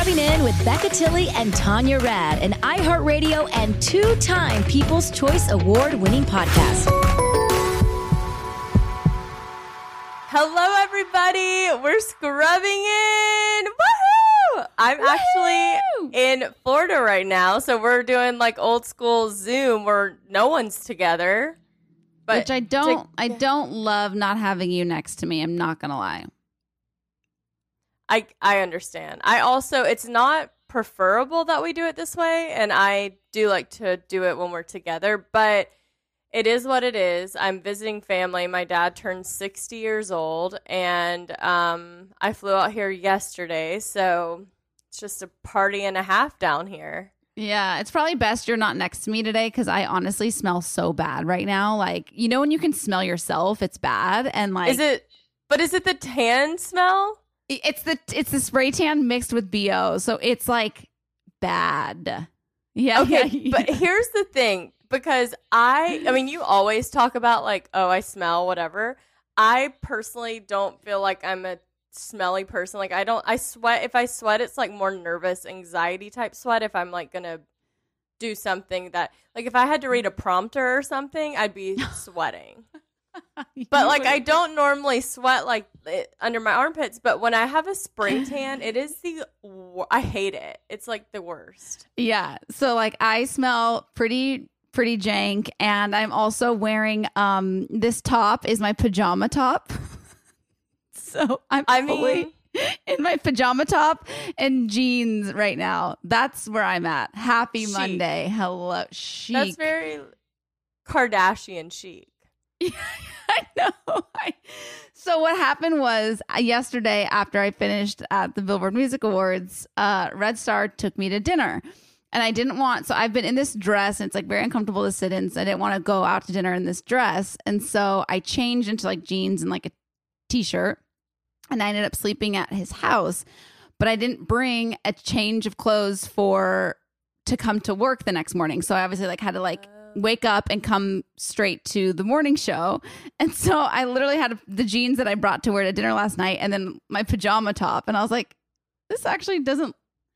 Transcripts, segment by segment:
Scrubbing In with Becca Tilley and Tanya Rad, an iHeartRadio and two-time People's Choice Award-winning podcast. Hello, everybody. We're scrubbing in. Woohoo! I'm actually in Florida right now, so we're doing like old school Zoom where no one's together. But Which I don't love not having you next to me. I'm not going to lie. I understand. I also, it's not preferable that we do it this way, and I do like to do it when we're together, but it is what it is. I'm visiting family. My dad turned 60 years old, and I flew out here yesterday, so it's just a party and a half down here. Yeah, it's probably best you're not next to me today because I honestly smell so bad right now. Like, you know when you can smell yourself, it's bad. And like, is it the tan smell? It's the spray tan mixed with BO, so it's like bad. Yeah. Okay, yeah. But here's the thing, because I mean, you always talk about like, oh, I smell whatever. I personally don't feel like I'm a smelly person. Like I sweat. If I sweat, it's like more nervous, anxiety type sweat. If I'm like gonna do something that, like, if I had to read a prompter or something, I'd be sweating. But like, I don't normally sweat like under my armpits, but when I have a spray tan, it is I hate it. It's like the worst. Yeah. So like I smell pretty jank, and I'm also wearing this top is my pajama top. So I'm fully in my pajama top and jeans right now. That's where I'm at. Happy Chic. Monday. Hello. Chic. That's very Kardashian chic. I know. So what happened was yesterday after I finished at the Billboard Music Awards, Red Star took me to dinner. And I didn't want, so I've been in this dress and it's like very uncomfortable to sit in. So I didn't want to go out to dinner in this dress. And so I changed into like jeans and like a t-shirt. And I ended up sleeping at his house. But I didn't bring a change of clothes to come to work the next morning. So I obviously like had to like wake up and come straight to the morning show. And so I literally had the jeans that I brought to wear to dinner last night and then my pajama top. And I was like, this actually doesn't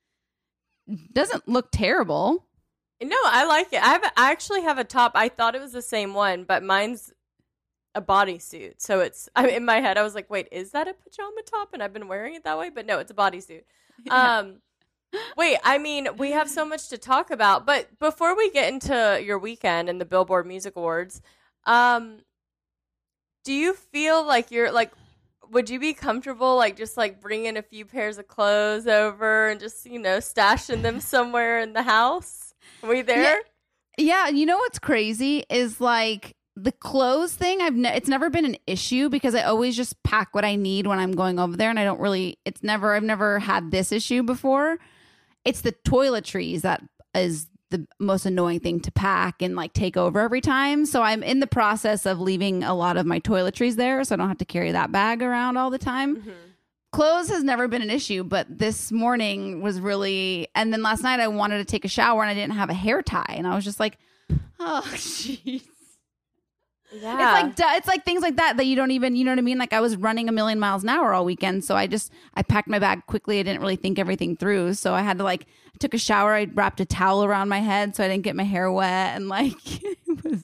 look terrible. No, I like it. I actually have a top. I thought it was the same one, but mine's a bodysuit. So it's, in my head, I was like, wait, is that a pajama top? And I've been wearing it that way, but no, it's a bodysuit. Yeah. Wait, I mean, we have so much to talk about, but before we get into your weekend and the Billboard Music Awards, do you feel like you're like, would you be comfortable like just like bringing a few pairs of clothes over and just, stashing them somewhere in the house? Are we there? Yeah. You know what's crazy is like the clothes thing. It's never been an issue because I always just pack what I need when I'm going over there, and I've never had this issue before. It's the toiletries that is the most annoying thing to pack and like take over every time. So I'm in the process of leaving a lot of my toiletries there so I don't have to carry that bag around all the time. Mm-hmm. Clothes has never been an issue, but this morning was really, and then last night I wanted to take a shower and I didn't have a hair tie. And I was just like, oh, jeez. Yeah. It's like things like that you don't even, you know what I mean? Like I was running a million miles an hour all weekend. So I packed my bag quickly. I didn't really think everything through. So I had to took a shower. I wrapped a towel around my head so I didn't get my hair wet. And like, it was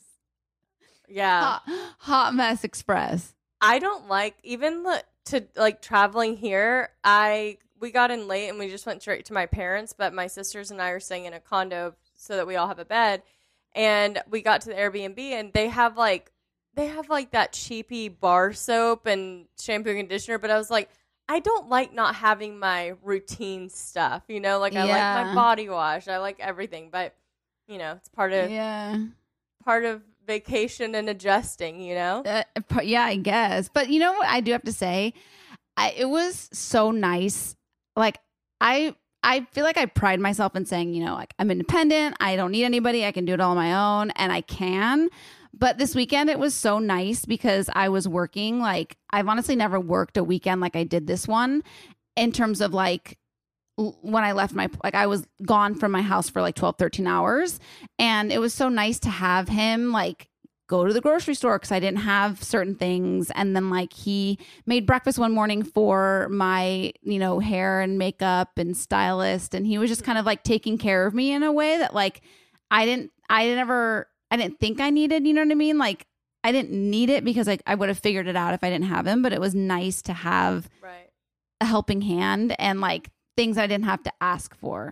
hot mess express. I don't like, even traveling here. We got in late and we just went straight to my parents, but my sisters and I are staying in a condo so that we all have a bed. And we got to the Airbnb and they have that cheapy bar soap and shampoo and conditioner, but I was like, I don't like not having my routine stuff, I like my body wash, I like everything, but it's part of vacation and adjusting, yeah, I guess. But you know what I do have to say, it was so nice. Like I feel like I pride myself in saying, like I'm independent. I don't need anybody. I can do it all on my own, and I can. But this weekend, it was so nice because I was working. Like I've honestly never worked a weekend like I did this one in terms of like when I left I was gone from my house for like 12, 13 hours. And it was so nice to have him like go to the grocery store because I didn't have certain things. And then like he made breakfast one morning for my, hair and makeup and stylist. And he was just kind of like taking care of me in a way that like I didn't think I needed, you know what I mean? Like I didn't need it because I would have figured it out if I didn't have him, but it was nice to have a helping hand and like things I didn't have to ask for,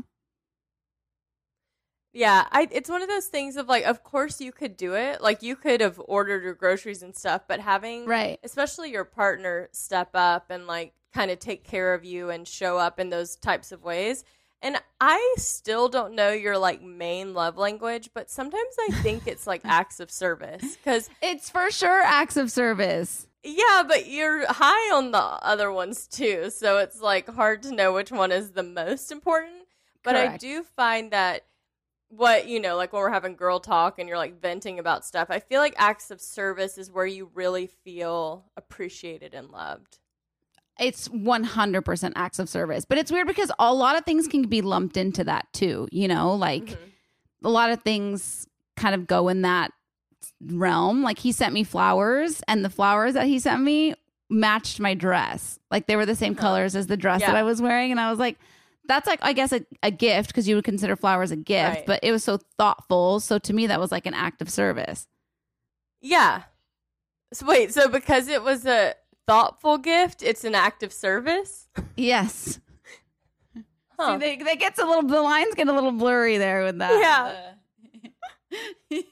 Yeah, it's one of those things of like, of course you could do it. Like you could have ordered your groceries and stuff, but having, especially your partner step up and like kind of take care of you and show up in those types of ways. And I still don't know your like main love language, but sometimes I think it's like acts of service because it's for sure acts of service. Yeah, but you're high on the other ones too. So it's like hard to know which one is the most important. But Correct. I do find that like when we're having girl talk and you're like venting about stuff, I feel like acts of service is where you really feel appreciated and loved. It's 100% acts of service. But it's weird because a lot of things can be lumped into that too, like a lot of things kind of go in that realm. Like he sent me flowers and the flowers that he sent me matched my dress. Like they were the same colors as the dress that I was wearing. And I was like, that's like, I guess a gift because you would consider flowers a gift, but it was so thoughtful. So to me, that was like an act of service. Yeah. So wait, so because it was a thoughtful gift, it's an act of service? Yes. See, they get the lines get a little blurry there with that. Yeah.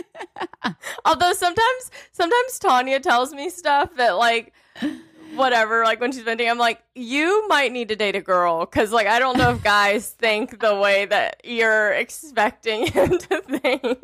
Although sometimes Tanya tells me stuff that like whatever, like when she's venting, I'm like, you might need to date a girl because like I don't know if guys think the way that you're expecting him to think.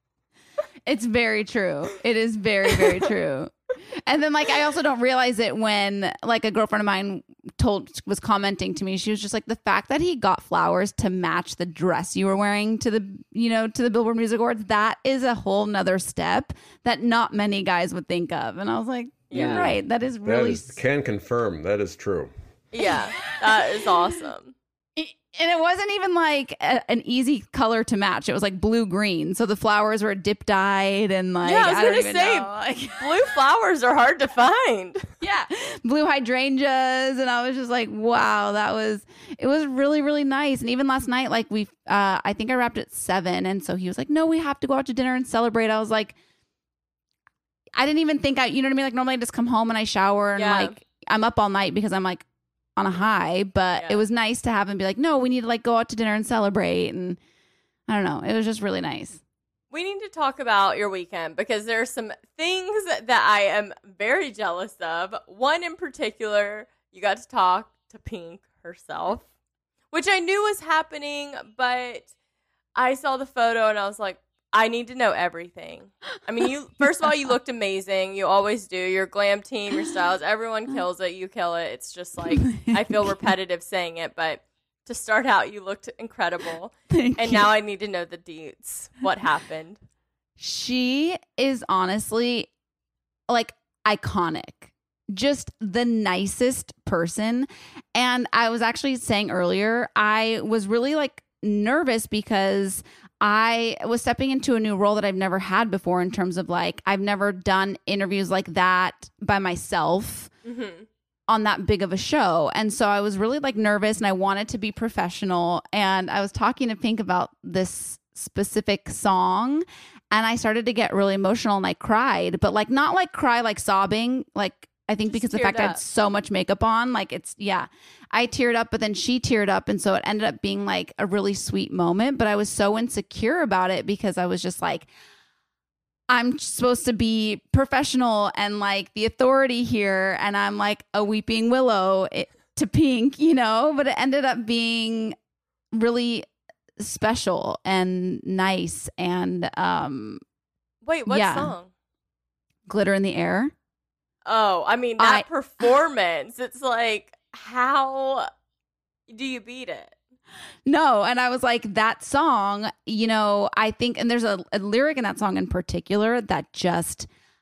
It's very true. It is very, very true. And then like I also don't realize it when like a girlfriend of mine was commenting to me. She was just like, the fact that he got flowers to match the dress you were wearing to the Billboard Music Awards, that is a whole nother step that not many guys would think of. And I was like, you're right. That is really can confirm that is true. Yeah, that is awesome. And it wasn't even like an easy color to match. It was like blue green. So the flowers were dip dyed and like, yeah, I was going to say, like, blue flowers are hard to find. Yeah. Blue hydrangeas. And I was just like, wow, it was really, really nice. And even last night, like I think I wrapped at 7. And so he was like, no, we have to go out to dinner and celebrate. I was like, I didn't even think you know what I mean? Like normally I just come home and I shower and like I'm up all night because I'm like on a high, but it was nice to have him be like, no, we need to like go out to dinner and celebrate. And I don't know. It was just really nice. We need to talk about your weekend because there are some things that I am very jealous of. One in particular, you got to talk to Pink herself, which I knew was happening, but I saw the photo and I was like, I need to know everything. I mean, first of all, you looked amazing. You always do. Your glam team, your styles, everyone kills it. You kill it. It's just like, I feel repetitive saying it, but to start out, you looked incredible. Thank you. Now I need to know the deets. What happened? She is honestly like iconic. Just the nicest person. And I was actually saying earlier, I was really like nervous because I was stepping into a new role that I've never had before in terms of like, I've never done interviews like that by myself on that big of a show. And so I was really like nervous and I wanted to be professional. And I was talking to Pink about this specific song and I started to get really emotional and I cried, but like not like cry, like sobbing, like I think because the fact I had so much makeup on, like I teared up, but then she teared up. And so it ended up being like a really sweet moment, but I was so insecure about it because I was just like, I'm supposed to be professional and like the authority here. And I'm like a weeping willow to Pink, but it ended up being really special and nice. And, wait, what song? Glitter in the Air. Oh, I mean, that performance, it's like, how do you beat it? No. And I was like, that song, I think, and there's a lyric in that song in particular that just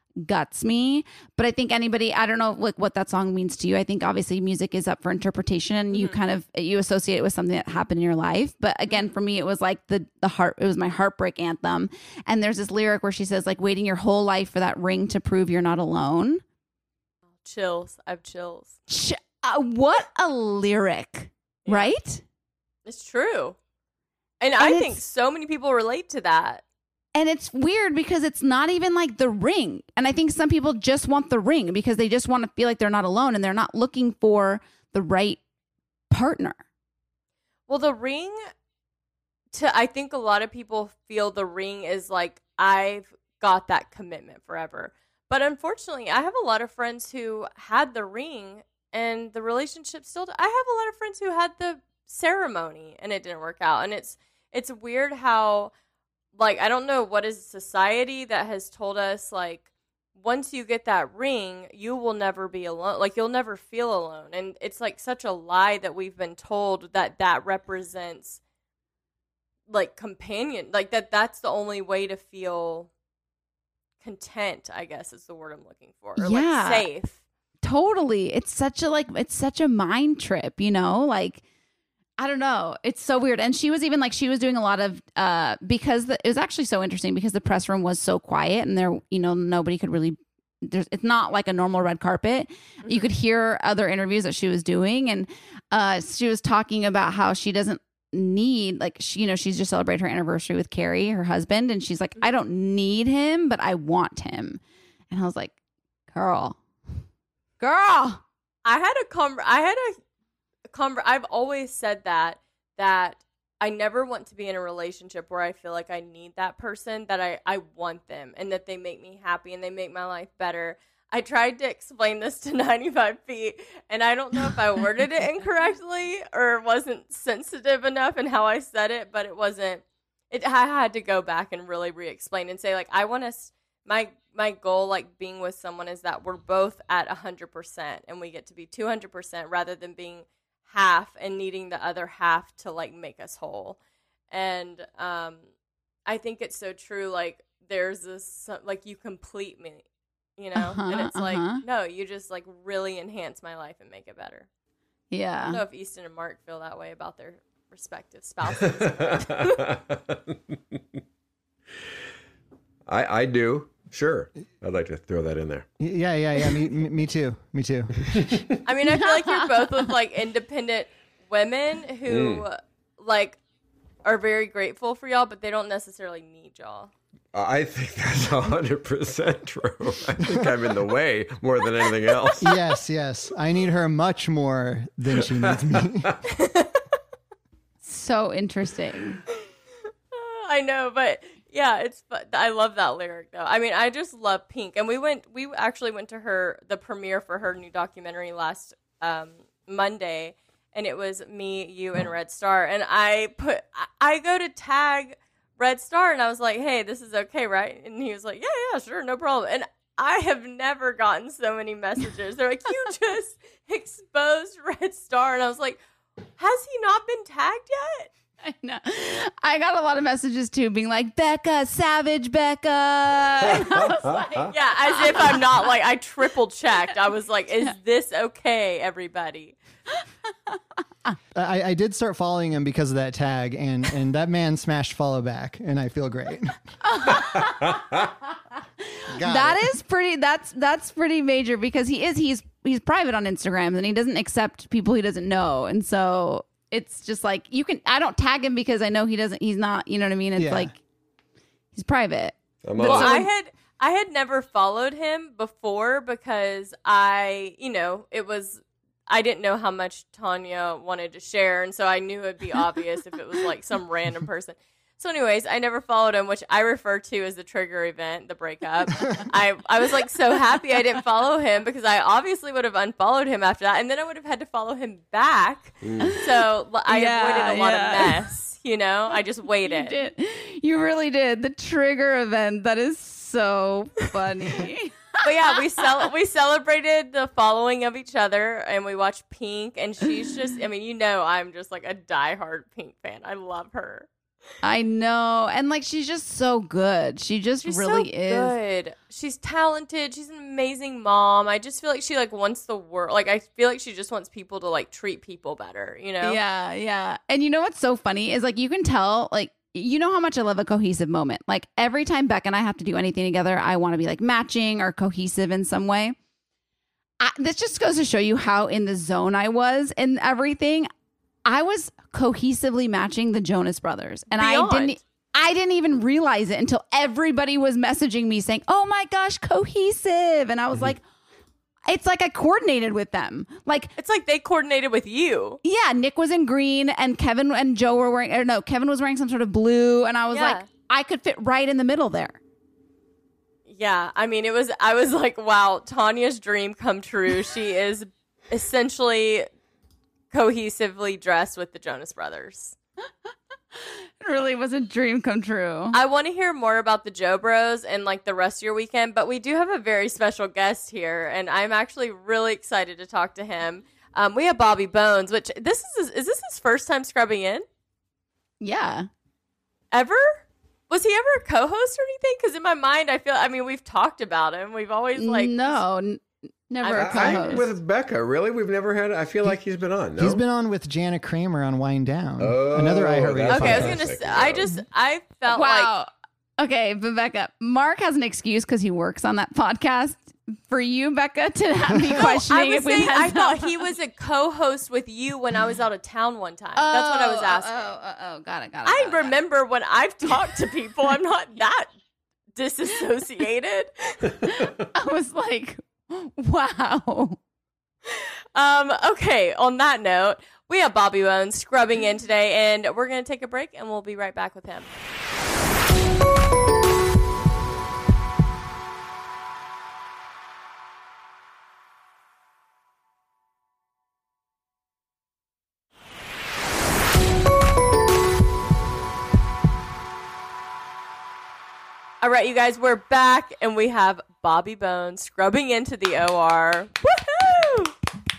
guts me. But I think anybody, I don't know like what that song means to you. I think obviously music is up for interpretation, and you kind of, you associate it with something that happened in your life. But again, for me, it was like the heart, it was my heartbreak anthem. And there's this lyric where she says like waiting your whole life for that ring to prove you're not alone. Chills. I have chills. What a lyric, right? It's true. And I think so many people relate to that. And it's weird because it's not even like the ring. And I think some people just want the ring because they just want to feel like they're not alone and they're not looking for the right partner. Well, the ring, I think a lot of people feel the ring is like, I've got that commitment forever. But unfortunately, I have a lot of friends who had the ring and the relationship still. I have a lot of friends who had the ceremony and it didn't work out. And it's weird how, like, I don't know what is society that has told us, like, once you get that ring, you will never be alone. Like, you'll never feel alone. And it's, like, such a lie that we've been told that represents, like, companion. Like, that's the only way to feel content, I guess is the word I'm looking for. Or, like, safe. Totally. It's such a mind trip, you know? Like, I don't know. It's so weird. And she was even like, she was doing a lot of, because it was actually so interesting because the press room was so quiet and there, you know, nobody could really, it's not like a normal red carpet. Mm-hmm. You could hear other interviews that she was doing. And she was talking about how she doesn't need, like, she, you know, she's just celebrated her anniversary with Carrie, her husband. And she's like, I don't need him, but I want him. And I was like, girl. I've always said that I never want to be in a relationship where I feel like I need that person, that I want them and that they make me happy and they make my life better. I tried to explain this to 95 Feet, and I don't know if I worded it incorrectly or wasn't sensitive enough in how I said it, but it wasn't. I had to go back and really re-explain and say, like, I want us. My goal, like, being with someone is that we're both at 100% and we get to be 200% rather than being half and needing the other half to, like, make us whole. And I think it's so true. Like, there's this, like, you complete me, you know? And it's like, no, you just, like, really enhance my life and make it better. Yeah. I don't know if Easton and Mark feel that way about their respective spouses. I do. Sure. I'd like to throw that in there. Yeah. Me too. I mean, I feel like you're both with, like, independent women who, like, are very grateful for y'all, but they don't necessarily need y'all. I think that's 100% true. I think I'm in the way more than anything else. Yes. I need her much more than she needs me. So interesting. I know, but yeah, I love that lyric though. I mean, I just love Pink, and we actually went to the premiere for her new documentary last Monday, and it was me, you, and Red Star, and I go to tag Red Star, and I was like, hey, this is okay, right? And he was like, yeah, sure, no problem. And I have never gotten so many messages. They're like, you just exposed Red Star, and I was like, has he not been tagged yet? I know. I got a lot of messages too, being like, Becca, savage Becca. And I was like, yeah, as if I'm not, like, I triple checked. I was like, is this okay, everybody? I did start following him because of that tag, and that man smashed follow back, and I feel great. That's pretty major because he's private on Instagram and he doesn't accept people he doesn't know, and so it's just like I don't tag him because I know he's not, you know what I mean? It's like he's private. I had never followed him before because I didn't know how much Tanya wanted to share, and so I knew it'd be obvious if it was like some random person. So anyways, I never followed him, which I refer to as the trigger event, the breakup. I was like so happy I didn't follow him because I obviously would have unfollowed him after that, and then I would have had to follow him back. So I avoided a lot of mess, you know? I just waited. You really did. The trigger event. That is so funny. But yeah, we celebrated the following of each other, and we watched Pink, and she's just, I mean, you know, I'm just like a diehard Pink fan. I love her. I know. And like, she's just so good. She just really is. Good. She's talented. She's an amazing mom. I just feel like she like wants the world. Like, I feel like she just wants people to like treat people better, you know? Yeah, yeah. And you know what's so funny is like, you can tell, like, you know how much I love a cohesive moment. Like, every time Beck and I have to do anything together, I want to be like matching or cohesive in some way. This just goes to show you how in the zone I was in everything. I was cohesively matching the Jonas Brothers, and Beyond. I didn't even realize it until everybody was messaging me saying, "Oh my gosh, cohesive!" And I was like, "It's like I coordinated with them. Like, It's like they coordinated with you. yeah, Nick was in green, and Kevin and Joe were wearing, or no, Kevin was wearing some sort of blue, and I was Yeah. like, I could fit right in the middle there." Yeah, I mean, I was like, wow, Tanya's dream come true. She is essentially cohesively dressed with the Jonas Brothers. It really was a dream come true. I want to hear more about the Joe Bros and like the rest of your weekend, but we do have a very special guest here, and I'm actually really excited to talk to him. We have Bobby Bones, which is this his first time scrubbing in? Yeah. Ever? Was he ever a co-host or anything? Because in my mind, I mean, we've talked about him. We've always like Never a I'm co-host. with Becca, really? We've never had. I feel like he's been on. No? He's been on with Jana Kramer on Wind Down, Oh, another iHeartRadio that's Okay, I was podcast. gonna say, I felt like Wow. Okay, but Becca, Mark has an excuse because he works on that podcast. For you, Becca, to have me I questioning was if we saying had I thought he was a co-host with you when I was out of town one time. That's what I was asking. Got it. I remember when I've talked to people, I'm not that disassociated. I was like, wow. Okay, on that note, we have Bobby Bones scrubbing in today, and we're going to take a break, and we'll be right back with him. All right, you guys, we're back, and we have Bobby Bones scrubbing into the OR. Woohoo!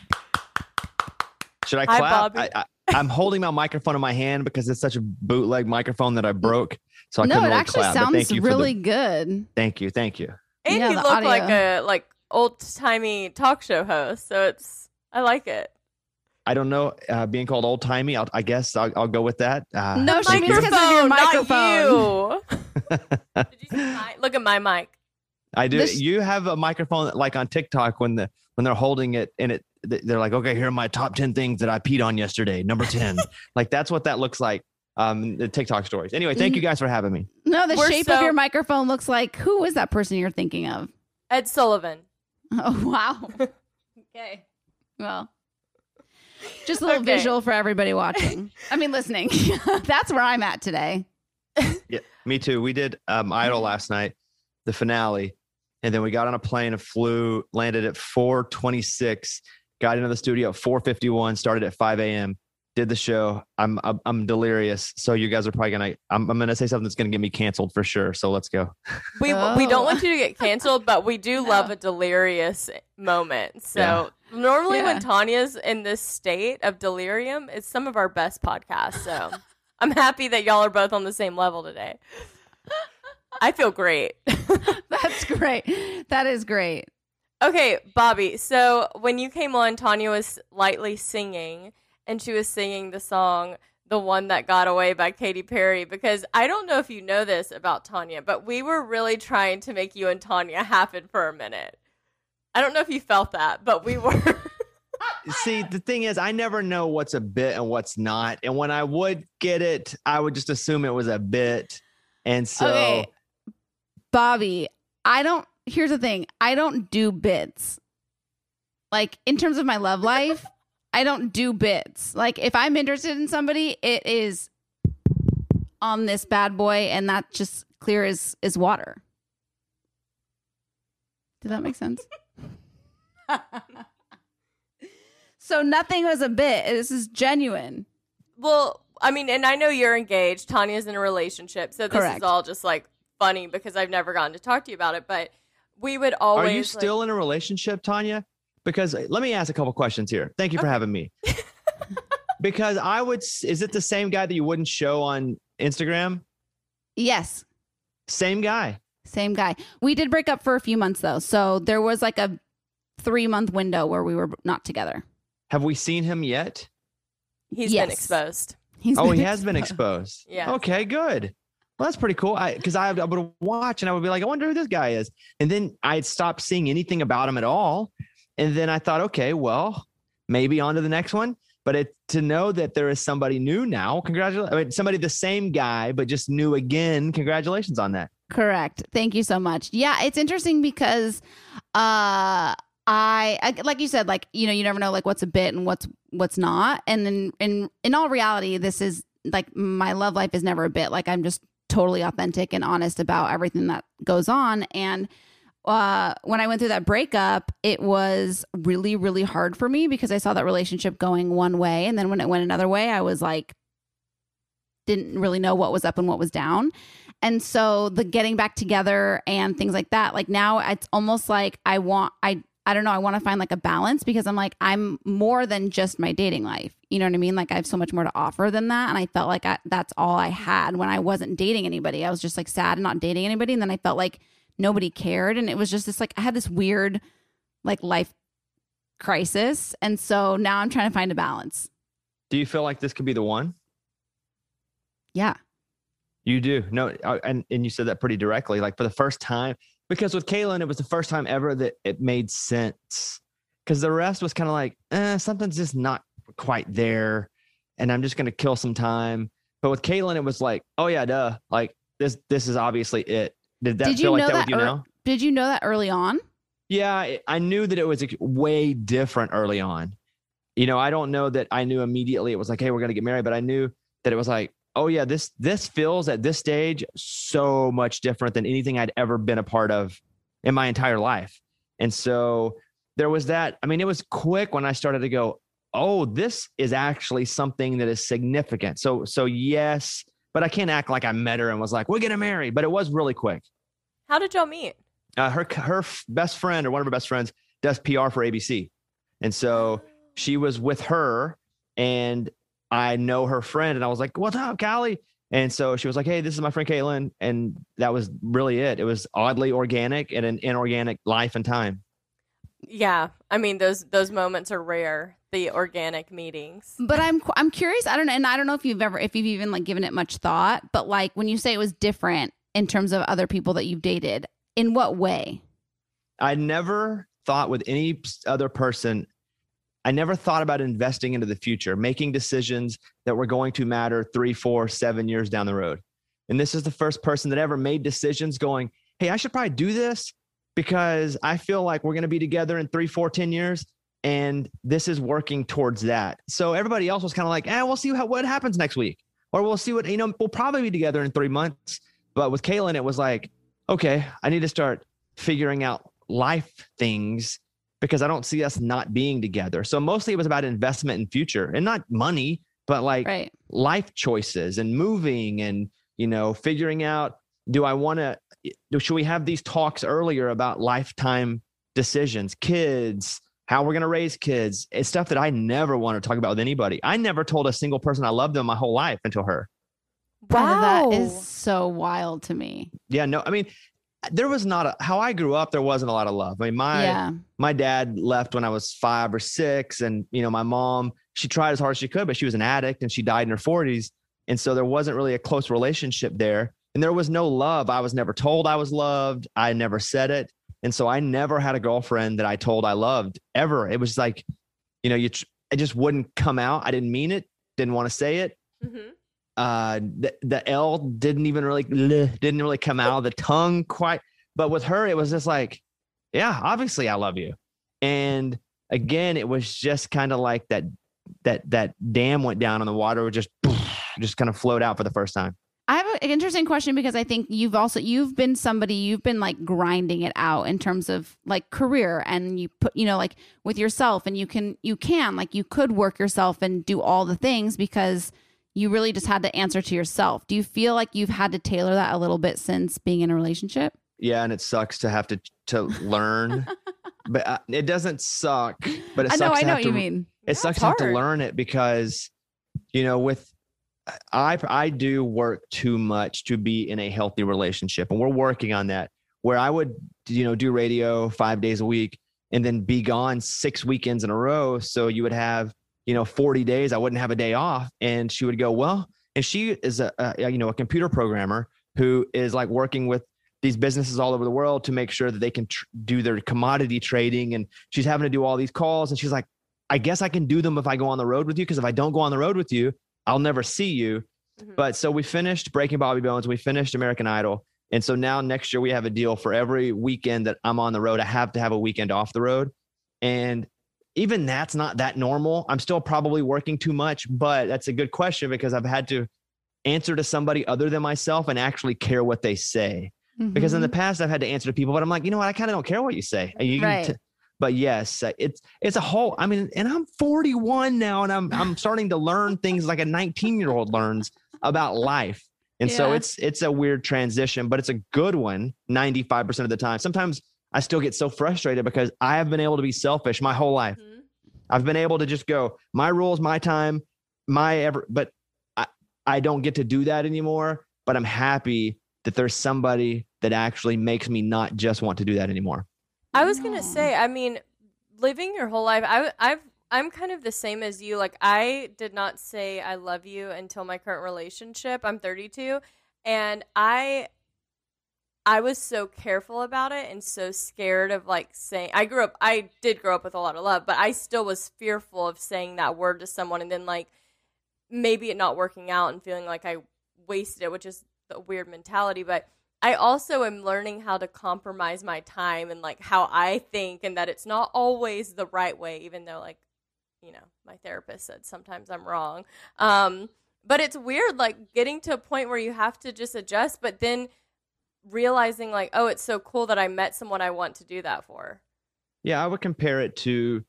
Should I Hi, clap? Bobby. I'm holding my microphone in my hand because it's such a bootleg microphone that I broke. So I No, couldn't it really actually clap. But sounds thank you really for good. Thank you. And Yeah, you the look audio. like a old-timey talk show host, so I like it. I don't know. Being called old timey, I guess I'll go with that. No, she thank means you. because of your not microphone. you. Did you see look at my mic. I do. This- You have a microphone like on TikTok when they're holding it and they're like, okay, here are my top 10 things that I peed on yesterday. Number 10. Like that's what that looks like. The TikTok stories. Anyway, thank you guys for having me. No, the We're shape of your microphone looks like, who is that person you're thinking of? Ed Sullivan. Oh, wow. Okay. Well, just a little Okay. visual for everybody watching. I mean, listening. That's where I'm at today. Yeah, me too. We did Idol last night, the finale, and then we got on a plane and flew, landed at 4:26, got into the studio at 4:51, started at 5 a.m., did the show. I'm delirious. So you guys are probably I'm gonna say something that's gonna get me canceled for sure. So let's go. We don't Oh. want you to get canceled, but we do love a delirious moment. So normally Yeah. when Tanya's in this state of delirium, it's some of our best podcasts. So I'm happy that y'all are both on the same level today. I feel great. That's great. That is great. Okay, Bobby. So when you came on, Tanya was lightly singing, and she was singing the song "The One That Got Away" by Katy Perry. Because I don't know if you know this about Tanya, but we were really trying to make you and Tanya happen for a minute. I don't know if you felt that, but we were. See, the thing is, I never know what's a bit and what's not. And when I would get it, I would just assume it was a bit. And so Okay. Bobby, here's the thing. I don't do bits. Like, in terms of my love life, I don't do bits. Like, if I'm interested in somebody, it is on this bad boy, and that's just clear as water. Did that make sense? So nothing was a bit. This is genuine. Well, I mean, and I know you're engaged. Tanya's in a relationship, so this Correct. is all just like funny because I've never gotten to talk to you about it. But we would always. are you still in a relationship, Tanya? Because let me ask a couple questions here. Thank you for having me. Because is it the same guy that you wouldn't show on Instagram? Yes. Same guy. Same guy. We did break up for a few months though. So there was like a 3-month window where we were not together. Have we seen him yet? He's been exposed. He has been exposed. Yeah. Okay, good. Well, that's pretty cool. Because I would watch and I would be like, I wonder who this guy is. And then I'd stopped seeing anything about him at all. And then I thought, okay, well, maybe on to the next one. But to know that there is somebody new now, congratulations. I mean, somebody the same guy, but just new again. Congratulations on that. Correct. Thank you so much. Yeah, it's interesting because I like you said, like, you know, you never know like what's a bit and what's not. And then in all reality, this is like my love life is never a bit. Like I'm just totally authentic and honest about everything that goes on. And when I went through that breakup, it was really, really hard for me because I saw that relationship going one way. And then when it went another way, I was like, didn't really know what was up and what was down. And so the getting back together and things like that, like now it's almost like I don't know, I want to find like a balance because I'm like, I'm more than just my dating life. You know what I mean? Like I have so much more to offer than that. And I felt like that's all I had when I wasn't dating anybody. I was just like sad and not dating anybody. And then I felt like nobody cared. And it was just this like, I had this weird like life crisis. And so now I'm trying to find a balance. Do you feel like this could be the one? Yeah. You do. No. And you said that pretty directly, like for the first time, because with Kaylin, it was the first time ever that it made sense. Because the rest was kind of like, something's just not quite there. And I'm just going to kill some time. But with Kaylin, it was like, oh yeah, duh. Like this is obviously it. Did that feel like that with you now? Did you know that early on? Yeah, I knew that it was way different early on. You know, I don't know that I knew immediately it was like, hey, we're going to get married. But I knew that it was like, oh yeah, this feels at this stage so much different than anything I'd ever been a part of in my entire life. And so there was that. I mean, it was quick when I started to go, oh, this is actually something that is significant. So yes, but I can't act like I met her and was like, we're getting married. But it was really quick. How did y'all meet? Her best friend or one of her best friends does PR for ABC. And so she was with her and I know her friend and I was like, what's up, Callie? And so she was like, hey, this is my friend Caitlin. And that was really it. It was oddly organic and an inorganic life and time. Yeah. I mean, those moments are rare, the organic meetings. But I'm curious. I don't know. And I don't know if you've even like given it much thought, but like when you say it was different in terms of other people that you've dated, in what way? I never thought with any other person, I never thought about investing into the future, making decisions that were going to matter 3, 4, 7 years down the road. And this is the first person that ever made decisions going, hey, I should probably do this because I feel like we're going to be together in 3, 4, 10 years. And this is working towards that. So everybody else was kind of like, we'll see what happens next week. Or we'll see we'll probably be together in 3 months. But with Kaylin, it was like, okay, I need to start figuring out life things because I don't see us not being together. So mostly it was about investment in future and not money, but like life choices and moving and, figuring out, should we have these talks earlier about lifetime decisions, kids, how we're going to raise kids? It's stuff that I never want to talk about with anybody. I never told a single person I loved them my whole life until her. Wow. That is so wild to me. Yeah, no, I mean, there was how I grew up, there wasn't a lot of love. I mean, my dad left when I was 5 or 6. And, my mom, she tried as hard as she could, but she was an addict and she died in her 40s. And so there wasn't really a close relationship there. And there was no love. I was never told I was loved. I never said it. And so I never had a girlfriend that I told I loved ever. It was like, it just wouldn't come out. I didn't mean it. Didn't want to say it. Mm-hmm. The L didn't really come out of the tongue quite, but with her, it was just like, yeah, obviously I love you. And again, it was just kind of like that dam went down and the water would just kind of float out for the first time. I have an interesting question because I think you've been like grinding it out in terms of like career and you put, like with yourself and you could work yourself and do all the things because you really just had to answer to yourself. Do you feel like you've had to tailor that a little bit since being in a relationship? Yeah. And it sucks to have to learn, but it doesn't suck, but it sucks. I know what you mean. It sucks to have to learn it because, I do work too much to be in a healthy relationship, and we're working on that. Where I would, do radio 5 days a week and then be gone 6 weekends in a row. So you would have, 40 days. I wouldn't have a day off. And she would go, well, and she is a computer programmer who is like working with these businesses all over the world to make sure that they can do their commodity trading. And she's having to do all these calls. And she's like, I guess I can do them if I go on the road with you. Because if I don't go on the road with you, I'll never see you. Mm-hmm. But so we finished Breaking Bobby Bones. We finished American Idol. And so now next year we have a deal for every weekend that I'm on the road. I have to have a weekend off the road. And even that's not that normal. I'm still probably working too much, but that's a good question because I've had to answer to somebody other than myself and actually care what they say. Mm-hmm. Because in the past I've had to answer to people, but I'm like, you know what? I kind of don't care what you say. Right. But yes, it's a whole, and I'm 41 now and I'm starting to learn things like a 19-year-old learns about life. And so it's a weird transition, but it's a good one 95% of the time. Sometimes I still get so frustrated because I have been able to be selfish my whole life. Mm-hmm. I've been able to just go, my rules, my time, but I don't get to do that anymore. But I'm happy that there's somebody that actually makes me not just want to do that anymore. I was going to say, living your whole life, I'm kind of the same as you. Like, I did not say I love you until my current relationship. I'm 32, and I was so careful about it and so scared of like saying. I did grow up with a lot of love, but I still was fearful of saying that word to someone and then like maybe it not working out and feeling like I wasted it, which is a weird mentality. But I also am learning how to compromise my time and like how I think, and that it's not always the right way, even though like, my therapist said sometimes I'm wrong. But it's weird, like getting to a point where you have to just adjust, but then realizing like, oh, it's so cool that I met someone I want to do that for. Yeah, I would compare it to,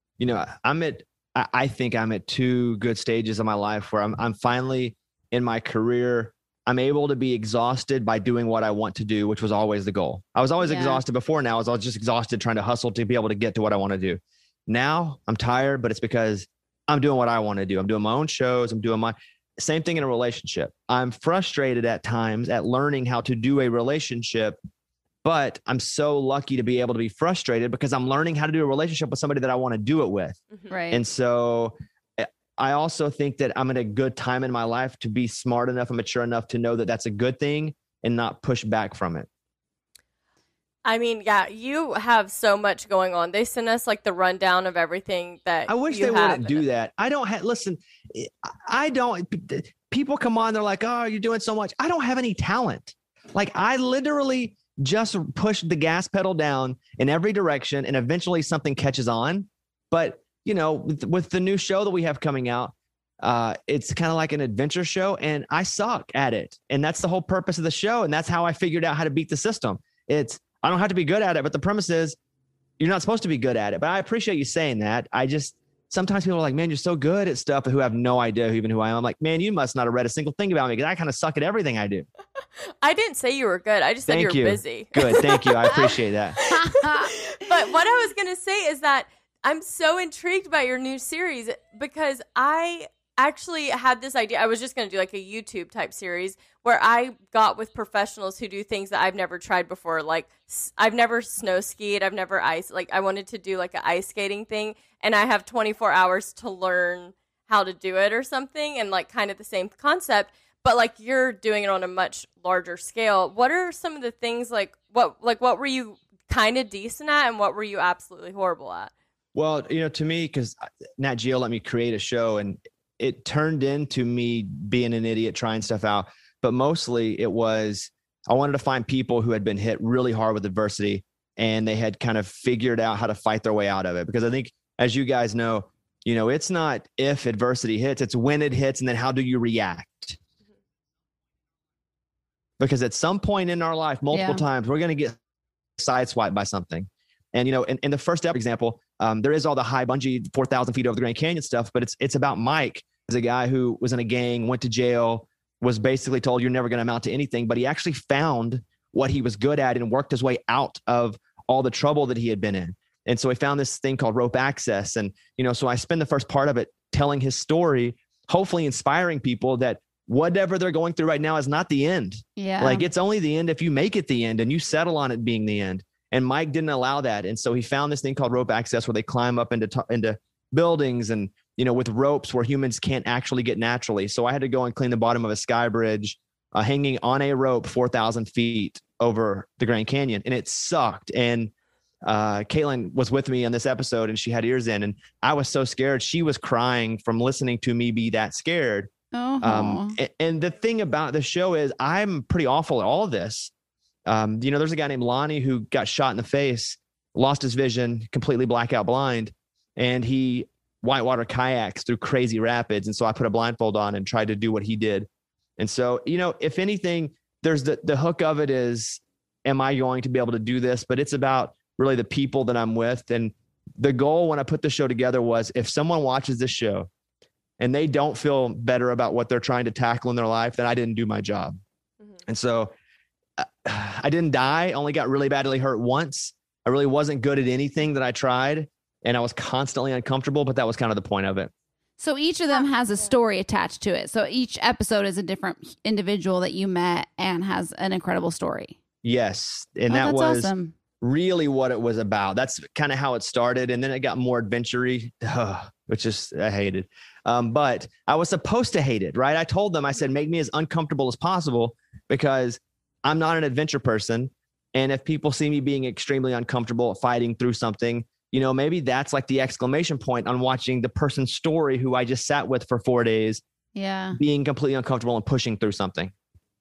I think I'm at two good stages of my life where I'm finally in my career. I'm able to be exhausted by doing what I want to do, which was always the goal. I was always exhausted before. Now I was just exhausted trying to hustle to be able to get to what I want to do. Now I'm tired, but it's because I'm doing what I want to do. I'm doing my own shows. I'm doing my same thing in a relationship. I'm frustrated at times at learning how to do a relationship, but I'm so lucky to be able to be frustrated because I'm learning how to do a relationship with somebody that I want to do it with. Right. And so I also think that I'm at a good time in my life to be smart enough and mature enough to know that that's a good thing and not push back from it. You have so much going on. They sent us like the rundown of everything that I wish they wouldn't do that. I don't have, listen, I don't, people come on, they're like, oh, you're doing so much. I don't have any talent. Like I literally just push the gas pedal down in every direction and eventually something catches on. But with the new show that we have coming out, it's kind of like an adventure show and I suck at it. And that's the whole purpose of the show. And that's how I figured out how to beat the system. I don't have to be good at it, but the premise is you're not supposed to be good at it. But I appreciate you saying that. Sometimes people are like, man, you're so good at stuff who have no idea even who I am. I'm like, man, you must not have read a single thing about me because I kind of suck at everything I do. I didn't say you were good. I just said you were busy. Good. Thank you. I appreciate that. But what I was going to say is that I'm so intrigued by your new series because I actually had this idea. I was just going to do like a YouTube type series where I got with professionals who do things that I've never tried before. Like I've never snow skied. I've never I wanted to do like an ice skating thing and I have 24 hours to learn how to do it or something. And like kind of the same concept, but like you're doing it on a much larger scale. What are some of the things what were you kind of decent at and what were you absolutely horrible at? Well, to me, because Nat Geo let me create a show and it turned into me being an idiot, trying stuff out. But mostly it was, I wanted to find people who had been hit really hard with adversity and they had kind of figured out how to fight their way out of it. Because I think, as you guys know, it's not if adversity hits, it's when it hits and then how do you react? Because at some point in our life, multiple times, we're going to get sideswiped by something. And, in the first example, there is all the high bungee, 4,000 feet over the Grand Canyon stuff, but it's about Mike as a guy who was in a gang, went to jail, was basically told you're never going to amount to anything, but he actually found what he was good at and worked his way out of all the trouble that he had been in. And so he found this thing called rope access. And, so I spend the first part of it telling his story hopefully inspiring people that whatever they're going through right now is not the end. Yeah. Like it's only the end if you make it the end and you settle on it being the end. And Mike didn't allow that. And so he found this thing called rope access where they climb up into buildings and, with ropes where humans can't actually get naturally. So I had to go and clean the bottom of a sky bridge hanging on a rope 4,000 feet over the Grand Canyon. And it sucked. And Caitlin was with me on this episode and she had ears in and I was so scared. She was crying from listening to me be that scared. And the thing about the show is I'm pretty awful at all of this. There's a guy named Lonnie who got shot in the face, lost his vision, completely blackout blind, and he whitewater kayaks through crazy rapids. And so I put a blindfold on and tried to do what he did. And so, if anything, there's the hook of it is, am I going to be able to do this? But it's about really the people that I'm with. And the goal when I put the show together was if someone watches this show and they don't feel better about what they're trying to tackle in their life, then I didn't do my job. Mm-hmm. And so I didn't die, only got really badly hurt once. I really wasn't good at anything that I tried. And I was constantly uncomfortable, but that was kind of the point of it. So each of them has a story attached to it. So each episode is a different individual that you met and has an incredible story. Yes. And that was awesome. Really what it was about. That's kind of how it started. And then it got more adventure-y, which is I hated. But I was supposed to hate it, right? I told them, I said, make me as uncomfortable as possible because I'm not an adventure person. And if people see me being extremely uncomfortable fighting through something, maybe that's like the exclamation point on watching the person's story who I just sat with for 4 days. Yeah. Being completely uncomfortable and pushing through something.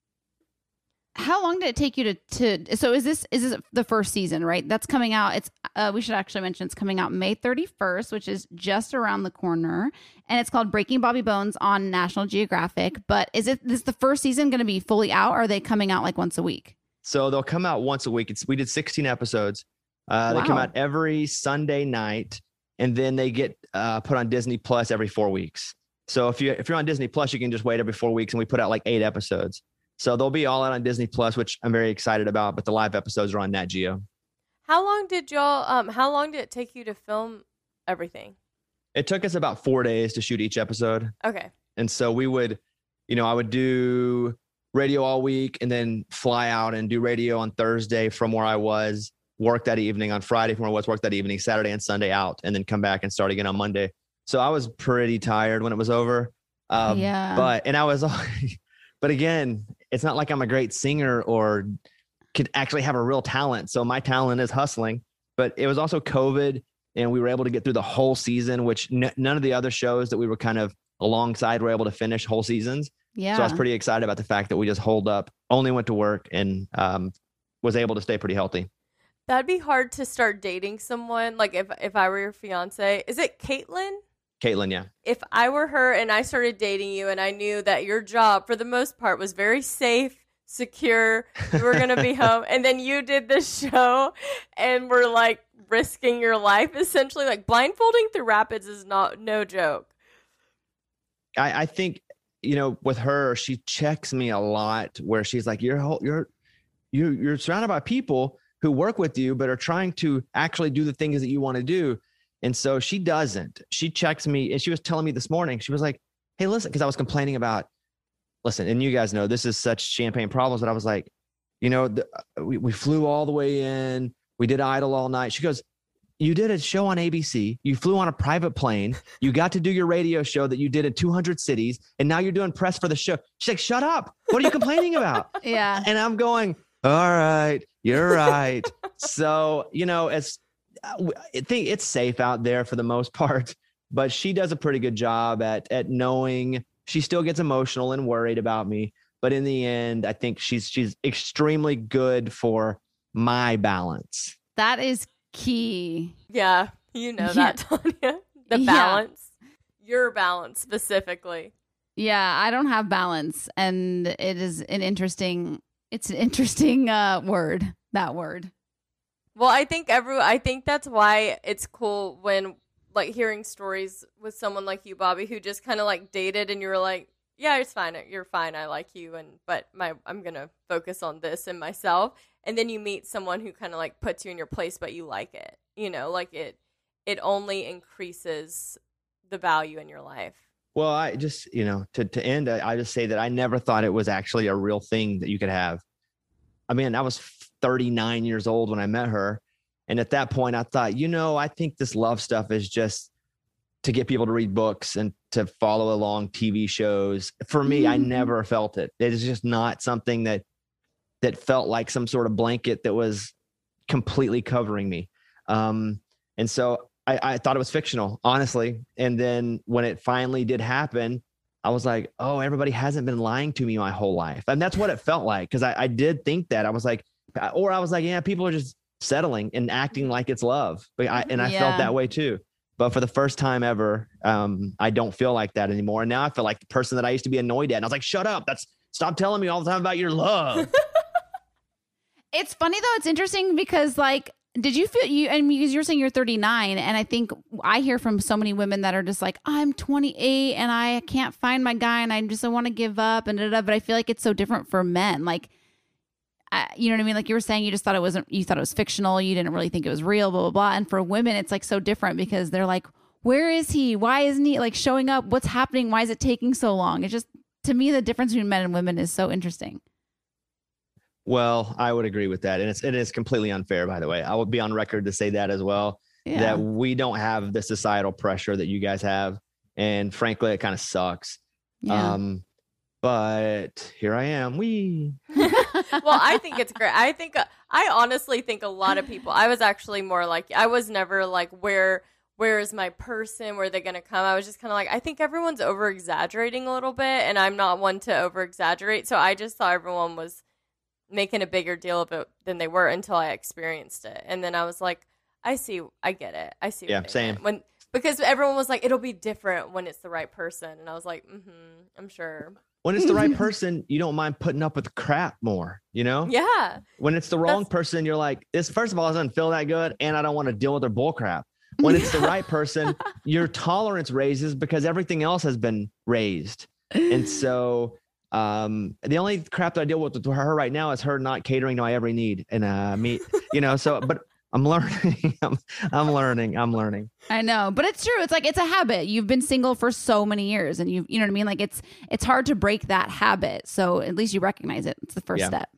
How long did it take you to so is this the first season, right? That's coming out. It's we should actually mention it's coming out May 31st, which is just around the corner. And it's called Breaking Bobby Bones on National Geographic. But is the first season going to be fully out or are they coming out like once a week? So they'll come out once a week. We did 16 episodes. Wow. They come out every Sunday night, and then they get put on Disney Plus every 4 weeks. So if you're on Disney Plus, you can just wait every 4 weeks, and we put out like 8 episodes. So they'll be all out on Disney Plus, which I'm very excited about. But the live episodes are on Nat Geo. How long did it take you to film everything? It took us about 4 days to shoot each episode. Okay. And so we would, I would do radio all week, and then fly out and do radio on Thursday from where I was. Work that evening on Friday from where I was, work that evening, Saturday and Sunday out, and then come back and start again on Monday. So I was pretty tired when it was over. Yeah. But again, it's not like I'm a great singer or could actually have a real talent. So my talent is hustling, but it was also COVID and we were able to get through the whole season, which none of the other shows that we were kind of alongside were able to finish whole seasons. Yeah. So I was pretty excited about the fact that we just holed up, only went to work and was able to stay pretty healthy. That'd be hard to start dating someone. Like if I were your fiance, is it Caitlin? Caitlin, yeah. If I were her and I started dating you and I knew that your job for the most part was very safe, secure, you were going to be home, and then you did this show and were like risking your life essentially, like blindfolding through rapids is no joke. I think, with her, she checks me a lot where she's like, you're surrounded by people who work with you, but are trying to actually do the things that you want to do. And so she doesn't. She checks me, and she was telling me this morning, she was like, hey, listen, because I was complaining about, and you guys know this is such champagne problems, but I was like, we flew all the way in, we did Idol all night. She goes, you did a show on ABC, you flew on a private plane, you got to do your radio show that you did in 200 cities, and now you're doing press for the show. She's like, shut up. What are you complaining about? Yeah. And I'm going, all right, you're right. So, I think it's safe out there for the most part, but she does a pretty good job at knowing. She still gets emotional and worried about me, but in the end, I think she's extremely good for my balance. That is key. Yeah, that, Tanya. The balance. Your balance specifically. Yeah, I don't have balance, and it's an interesting word, that word. Well, I think that's why it's cool when like hearing stories with someone like you, Bobby, who just kind of like dated and you were like, yeah, it's fine. You're fine. I like you. But I'm going to focus on this and myself. And then you meet someone who kind of like puts you in your place, but you like it, like it only increases the value in your life. Well, I just, to end, I just say that I never thought it was actually a real thing that you could have. I mean, I was 39 years old when I met her. And at that point I thought, I think this love stuff is just to get people to read books and to follow along TV shows. For me, I never felt it. It is just not something that felt like some sort of blanket that was completely covering me. And so I thought it was fictional, honestly. And then when it finally did happen, I was like, oh, everybody hasn't been lying to me my whole life. And that's what it felt like. Cause I did think that. I was like, yeah, people are just settling and acting like it's love. But I felt that way too. But for the first time ever, I don't feel like that anymore. And now I feel like the person that I used to be annoyed at. And I was like, shut up. Stop telling me all the time about your love. It's funny though. It's interesting because did you feel because you're saying you're 39, and I think I hear from so many women that are just like, I'm 28 and I can't find my guy and I want to give up and but I feel like it's so different for men. You know what I mean? Like you were saying, you just thought you thought it was fictional. You didn't really think it was real, blah, blah, blah. And for women, it's so different because they're like, where is he? Why isn't he showing up? What's happening? Why is it taking so long? It's just, to me, the difference between men and women is so interesting. Well, I would agree with that. And it is completely unfair, by the way. I would be on record to say that as well, that we don't have the societal pressure that you guys have. And frankly, it kind of sucks. Yeah. But here I am. Well, I think it's great. I honestly think a lot of people, I was actually more I was never where is my person? Where are they going to come? I was just kind of I think everyone's over exaggerating a little bit, and I'm not one to over exaggerate. So I just thought everyone was making a bigger deal of it than they were until I experienced it. And then I was like, I get it. I see. Yeah, same. Because everyone was like, it'll be different when it's the right person. And I was like, I'm sure. When it's the right person, you don't mind putting up with the crap more, Yeah. When it's the wrong person, you're like, this, first of all, doesn't feel that good, and I don't want to deal with their bull crap. When it's the right person, your tolerance raises because everything else has been raised. And so the only crap that I deal with her right now is her not catering to my every need. And me, but I'm learning. I'm learning. I know, but it's true. It's it's a habit. You've been single for so many years, and you know what I mean? It's hard to break that habit. So at least you recognize it. It's the first step.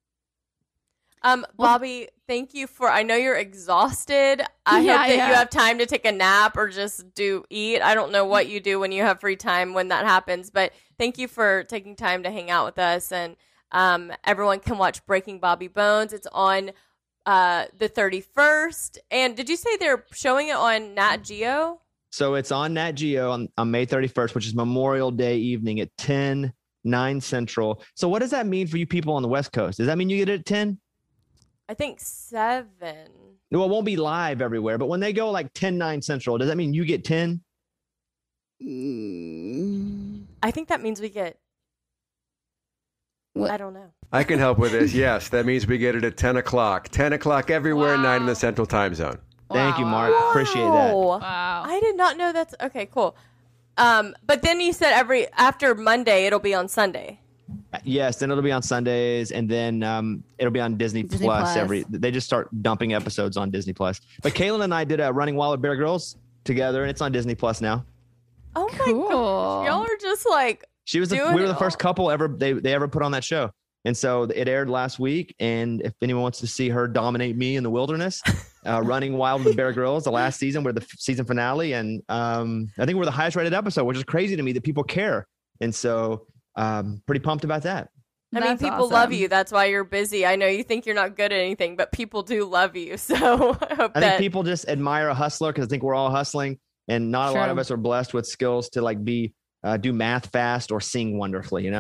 Bobby, thank you I know you're exhausted. I hope that you have time to take a nap or just eat. I don't know what you do when you have free time when that happens, but thank you for taking time to hang out with us. And everyone can watch Breaking Bobby Bones. It's on the 31st. And did you say they're showing it on Nat Geo? So it's on Nat Geo on May 31st, which is Memorial Day evening at 9 Central. So what does that mean for you people on the West Coast? Does that mean you get it at 10? I think 7. No, it won't be live everywhere, but when they go 10, 9 Central, does that mean you get 10? I think that means we get... What? I don't know. I can help with this. Yes, that means we get it at 10 o'clock. 10 o'clock everywhere, 9 in the Central Time Zone. Thank you, Mark. Appreciate that. Wow. I did not know that's... Okay, cool. But then you said after Monday, it'll be on Sunday. Yes, then it'll be on Sundays, and then it'll be on Disney Plus. They just start dumping episodes on Disney Plus. But Kaylin and I did a Running Wild with Bear Grylls together, and it's on Disney Plus now. Oh my gosh, y'all are just we were the first couple ever they ever put on that show, and so it aired last week. And if anyone wants to see her dominate me in the wilderness, Running Wild with Bear Grylls, the last season, we're the season finale, and I think we're the highest rated episode, which is crazy to me that people care, and so. Pretty pumped about that. I mean, people love you. That's why you're busy. I know you think you're not good at anything, but people do love you. So I think people just admire a hustler because I think we're all hustling, and not a lot of us are blessed with skills to do math fast or sing wonderfully.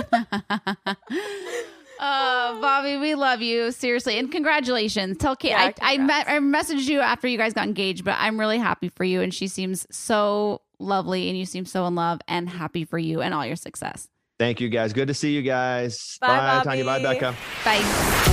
Bobby, we love you, seriously, and congratulations. Tell Kate I messaged you after you guys got engaged, but I'm really happy for you, and she seems so lovely, and you seem so in love and happy for you and all your success. Thank you, guys. Good to see you guys. Bye, Tanya. Bye, Becca. Bye.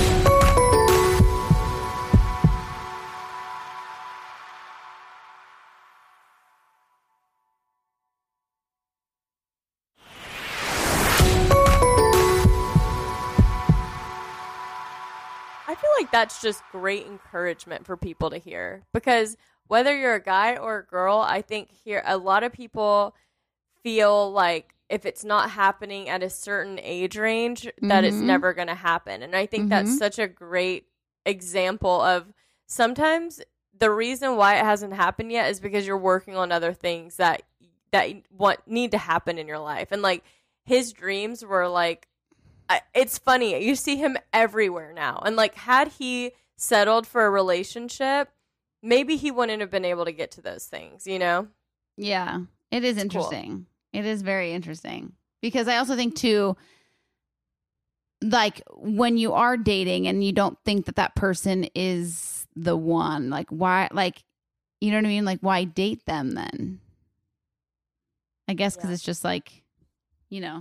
I feel like that's just great encouragement for people to hear, because whether you're a guy or a girl, I think here a lot of people feel like if it's not happening at a certain age range, that it's never going to happen. And I think that's such a great example of sometimes the reason why it hasn't happened yet is because you're working on other things that need to happen in your life. And like his dreams were like, it's funny. You see him everywhere now. And like, had he settled for a relationship, maybe he wouldn't have been able to get to those things, you know? Yeah, it is interesting. Cool. It is very interesting because I also think too, like when you are dating and you don't think that that person is the one, like why, like, you know what I mean? Like why date them then? I guess because it's just like, you know,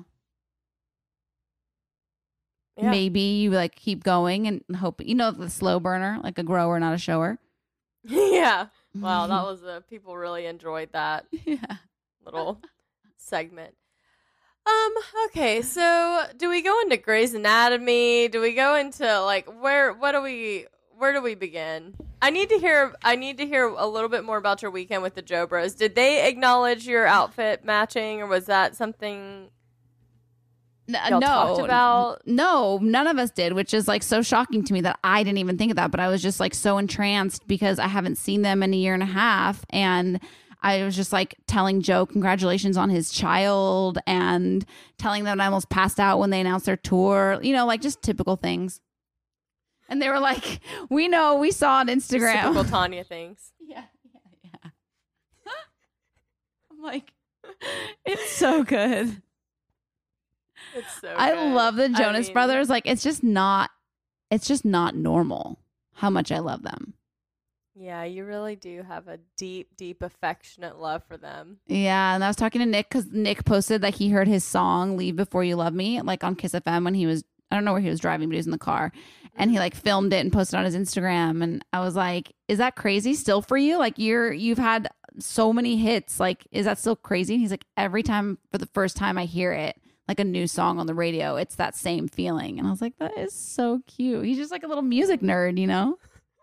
maybe you like keep going and hope, you know, the slow burner, like a grower, not a shower. Yeah. Wow, that was people really enjoyed that little segment. Okay, so do we go into Grey's Anatomy? Do we go into like where do we begin? I need to hear a little bit more about your weekend with the Joe Bros. Did they acknowledge your outfit matching, or was that something y'all talked about? No, none of us did, which is like so shocking to me that I didn't even think of that. But I was just like so entranced because I haven't seen them in a year and a half, and I was just like telling Joe congratulations on his child and telling them I almost passed out when they announced their tour, you know, like just typical things. And they were like, we know, we saw on Instagram. Just typical Tanya things. Yeah. I'm like, it's so good. It's so I good. love the Jonas Brothers. Like, it's just not normal how much I love them. Yeah, you really do have a deep, deep, affectionate love for them. Yeah, and I was talking to Nick because Nick posted that he heard his song "Leave Before You Love Me" like on Kiss FM when he was, I don't know where he was driving, but he was in the car, and he like filmed it and posted on his Instagram. And I was like, "Is that crazy still for you? Like you've had so many hits. Like, is that still crazy?" And he's like, "Every time for the first time I hear it, like a new song on the radio, it's that same feeling." And I was like, "That is so cute." He's just like a little music nerd, you know.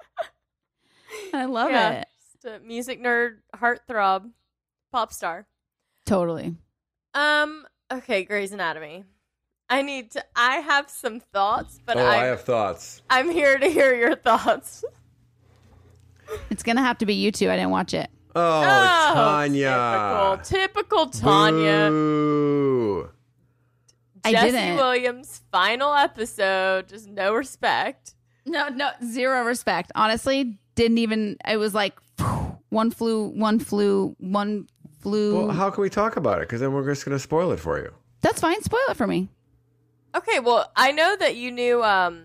I love it. Just a music nerd, heartthrob, pop star. Totally. Okay, Grey's Anatomy. I have some thoughts, but I have thoughts. I'm here to hear your thoughts. It's gonna have to be you two. I didn't watch it. Oh, Tanya. Typical Tanya. Boo. Jesse Williams' final episode. Just no respect. No, zero respect. Honestly, didn't even. It was like one flew. Well, how can we talk about it? Because then we're just going to spoil it for you. That's fine. Spoil it for me. Okay, well, I know that you knew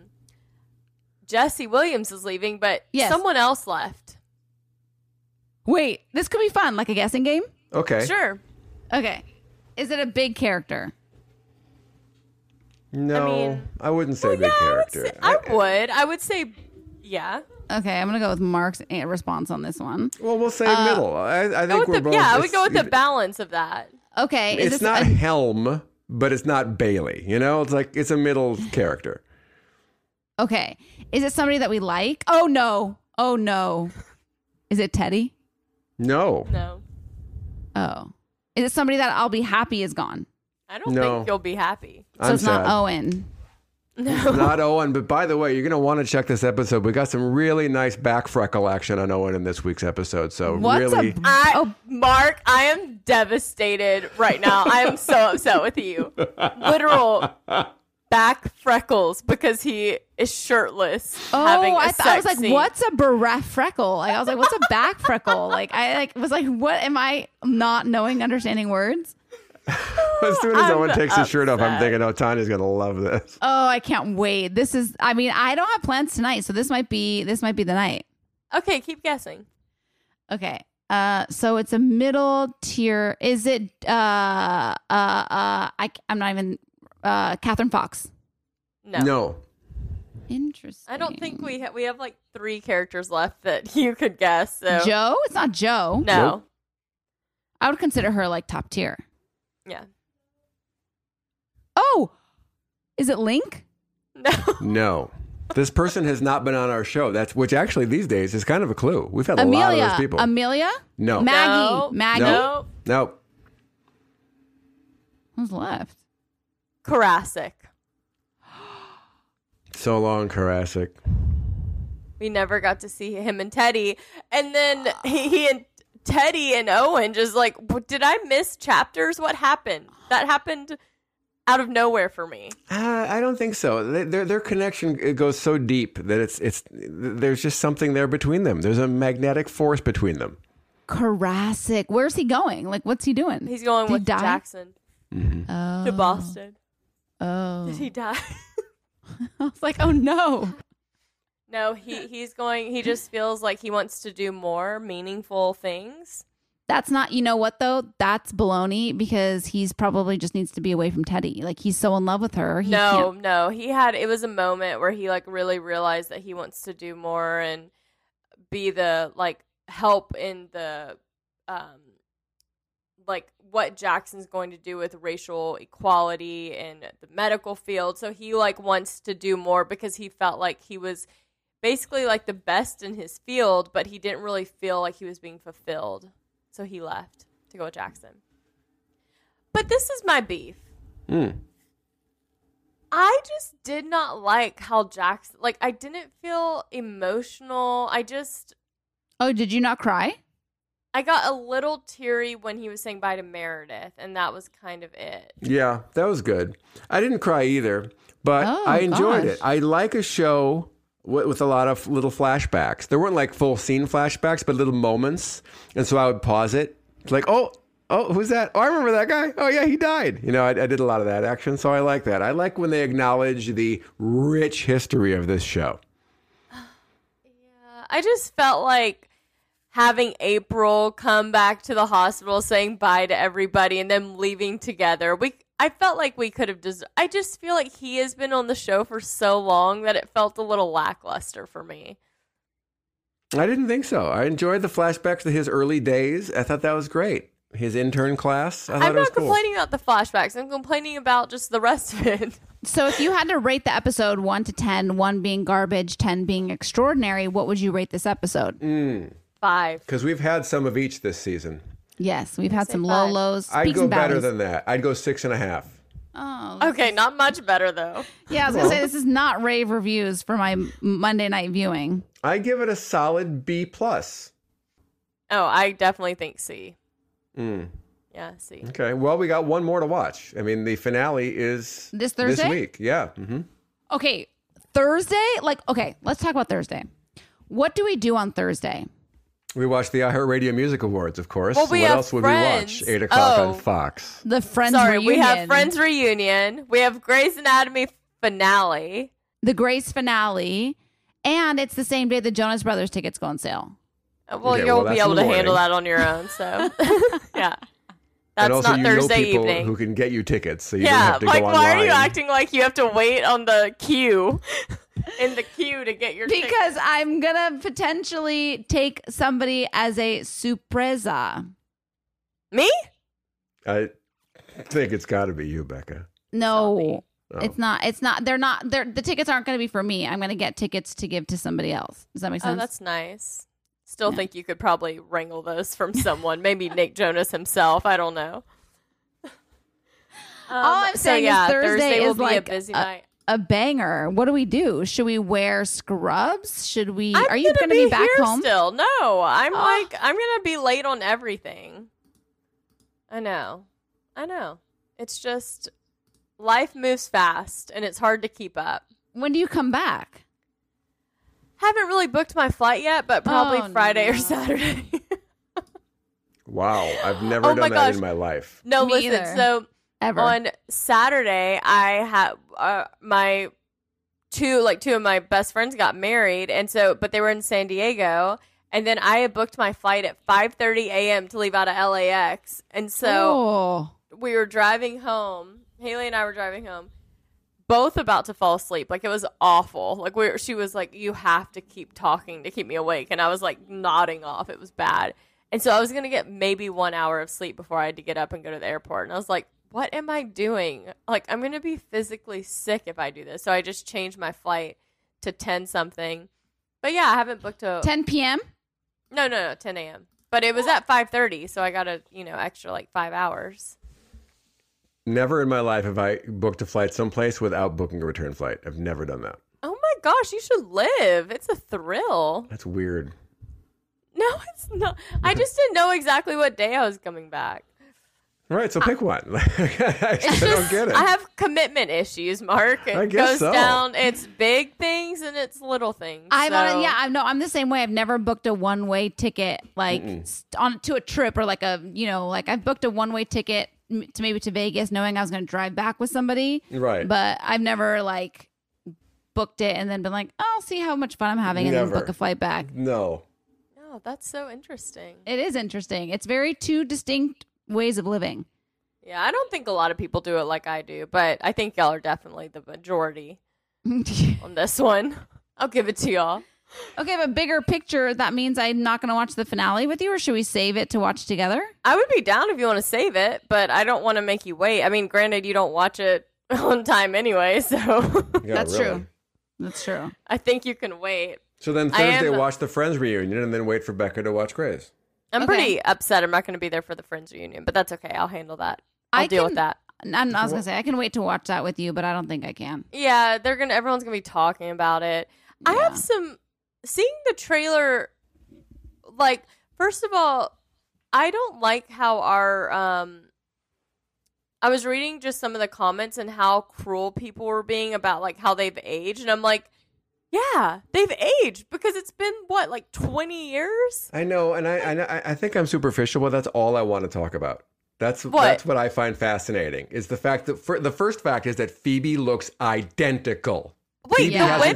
Jesse Williams is leaving, but someone else left. Wait, this could be fun, like a guessing game? Okay. Sure. Okay. Is it a big character? No, I wouldn't say big character. I would say, yeah. Okay, I'm going to go with Mark's response on this one. Well, we'll say middle. I think we're both. Yeah, I would go with the balance of that. Okay. It's not Helm, but it's not Bailey. You know, it's like it's a middle character. Okay. Is it somebody that we like? Oh, no. Is it Teddy? No. Oh. Is it somebody that I'll be happy is gone? I don't think you'll be happy. So it's not Owen. No. Not Owen, but by the way, you're going to want to check this episode. We got some really nice back freckle action on Owen in this week's episode. So really, Mark, I am devastated right now. I am so upset with you. Literal back freckles because he is shirtless. Having a sex I was like, scene. what's a bereft freckle? Like, I was like, what's a back freckle? Like, I was like, what am I not knowing, understanding words? as soon as Owen takes his shirt off, I'm thinking, oh, Tanya's going to love this. Oh, I can't wait. I don't have plans tonight, so this might be the night. Okay, keep guessing. Okay. So it's a middle tier. Is it I'm not even Catherine Fox? No. Interesting. I don't think we have like 3 characters left that you could guess. So. Joe? It's not Joe. No. Nope. I would consider her like top tier. Yeah. Oh, is it Link? No. This person has not been on our show. Which actually these days is kind of a clue. We've had a lot of those people. Amelia? No. Maggie. No. Maggie? No. Nope. Who's left? Karasik. So long, Karasik. We never got to see him and Teddy. And then he and Teddy and Owen just like, did I miss chapters? What happened? That happened out of nowhere for me. I don't think so. Their connection, it goes so deep that there's just something there between them. There's a magnetic force between them. Karasik. Where's he going? Like, what's he doing? He's going Did he with die? Jackson to Boston. Oh. Did he die? I was like, oh no. No, he's going. He just feels like he wants to do more meaningful things. That's not, you know what though? That's baloney because he's probably just needs to be away from Teddy. Like he's so in love with her. No. It was a moment where he like really realized that he wants to do more and be the like help in the like what Jackson's going to do with racial equality in the medical field. So he like wants to do more because he felt like he was basically like the best in his field, but he didn't really feel like he was being fulfilled. So he left to go with Jackson. But this is my beef. I just did not like how Jackson, like I didn't feel emotional. Oh, did you not cry? I got a little teary when he was saying bye to Meredith, and that was kind of it. Yeah, that was good. I didn't cry either, but I enjoyed it. I like a show with a lot of little flashbacks. There weren't like full scene flashbacks, but little moments. And so I would pause it. It's like, oh, who's that? Oh, I remember that guy. Oh, yeah, he died. You know, I did a lot of that action, so I like that. I like when they acknowledge the rich history of this show. Yeah, I just felt like having April come back to the hospital saying bye to everybody and them leaving together. I felt like we could have I just feel like he has been on the show for so long that it felt a little lackluster for me. I didn't think so. I enjoyed the flashbacks to his early days. I thought that was great. His intern class. I thought I'm it was not cool. complaining about the flashbacks. I'm complaining about just the rest of it. So if you had to rate the episode 1 to 10, 1 being garbage, 10 being extraordinary, what would you rate this episode? 5. Because we've had some of each this season. Yes, we've had say some 5. low lows. I'd peaks go and better valleys. than that. I'd go 6.5. Oh, Okay, not much better though. yeah. I was gonna say this is not rave reviews for my Monday night viewing. I give it a solid B+. Oh, I definitely think C. Yeah, C. Okay. Well, we got one more to watch. I mean, the finale is This Thursday? This week. Yeah. Okay, Thursday. Okay, let's talk about Thursday. What do we do on Thursday? We watch the iHeartRadio Music Awards, of course. Well, we what have else would Friends. we watch? 8 o'clock Oh. on Fox. The Friends Sorry, reunion. we have Friends reunion. We have Grey's Anatomy finale. The Grace finale, and it's the same day the Jonas Brothers tickets go on sale. Well, Okay, you'll well, be that's able in the to handle morning. that on your own. So, yeah, And that's also, not you Thursday know people evening. who can get you tickets, so you don't Yeah, have to like go why online. are you acting like you have to wait on the queue in the queue to get your ticket? Because I'm gonna potentially take somebody as a sorpresa. Me? I think it's got to be you, Becca. No, Oh. it's not. It's not. They're not. The tickets aren't going to be for me. I'm going to get tickets to give to somebody else. Does that make Oh, sense? that's nice. Still think you could probably wrangle those from someone. Maybe Nick Jonas himself. I don't know. All I'm saying is Thursday will is be like a busy night. a banger. What do we do? Should we wear scrubs? Should we? I'm Are you going to be back here home? still? No, I'm I'm gonna be late on everything. I know. It's just life moves fast and it's hard to keep up. When do you come back? Haven't really booked my flight yet, but probably Oh, Friday or no. Saturday. Wow, I've never Oh done my that gosh. in my life. No, Me listen. either. So Ever? on Saturday, I had my two of my best friends got married, and so but they were in San Diego, and then I had booked my flight at 5:30 a.m. to leave out of LAX, and so Oh. we were driving home. Haley and I were driving home, both about to fall asleep. Like it was awful. Like she was like, "You have to keep talking to keep me awake," and I was like nodding off. It was bad, and so I was gonna get maybe 1 hour of sleep before I had to get up and go to the airport, and I was like, what am I doing? Like, I'm going to be physically sick if I do this. So I just changed my flight to 10 something. But yeah, I haven't booked a 10 p.m. No, 10 a.m. But it was at 5:30, so I got a, extra like 5 hours. Never in my life have I booked a flight someplace without booking a return flight. I've never done that. Oh my gosh, you should live. It's a thrill. That's weird. No, it's not. I just didn't know exactly what day I was coming back. All right, so pick one. I don't get it. I have commitment issues, Mark. It I guess goes so. doing. It's big things and it's little things. I'm the same way. I've never booked a one-way ticket to a trip or I've booked a one-way ticket to Vegas knowing I was going to drive back with somebody. Right. But I've never booked it and then been like, oh, I'll see how much fun I'm having and then book a flight back. No. Oh, that's so interesting. It is interesting. It's very two distinct ways of living. Yeah, I don't think a lot of people do it like I do, but I think y'all are definitely the majority on this one. I'll give it to y'all. Okay, but bigger picture, that means I'm not going to watch the finale with you, or should we save it to watch together? I would be down if you want to save it, but I don't want to make you wait. I mean, granted, you don't watch it on time anyway, so. Yeah, That's really. true. That's true. I think you can wait. So then Thursday, watch the Friends reunion and then wait for Becca to watch Grey's. I'm pretty upset. I'm not going to be there for the Friends reunion, but that's okay. I'll handle that. I'll deal with that. I was going to say, I can wait to watch that with you, but I don't think I can. Yeah, everyone's going to be talking about it. Yeah. I have seeing the trailer, first of all, I don't like how I was reading just some of the comments and how cruel people were being about, how they've aged, and I'm like, yeah, they've aged because it's been 20 years. I know, and I think I'm superficial, but that's all I want to talk about. That's what I find fascinating is the fact that the first fact is that Phoebe looks identical. Wait,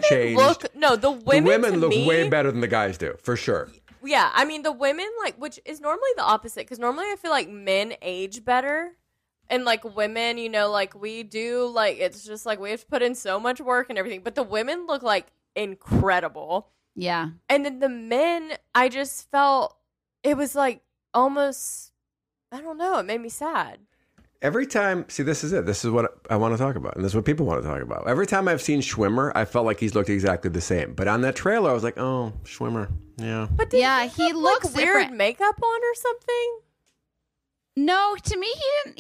the women look way better than the guys do, for sure. Yeah, I mean the women which is normally the opposite because normally I feel like men age better. And women, we do it's just we have to put in so much work and everything, but the women look incredible. Yeah. And then the men, I just felt it was almost, I don't know, it made me sad. Every time, see, this is it. This is what I want to talk about, and this is what people want to talk about. Every time I've seen Schwimmer, I felt like he's looked exactly the same. But on that trailer, I was like, oh, Schwimmer, yeah. But he looks weird different. Makeup on or something? No, to me,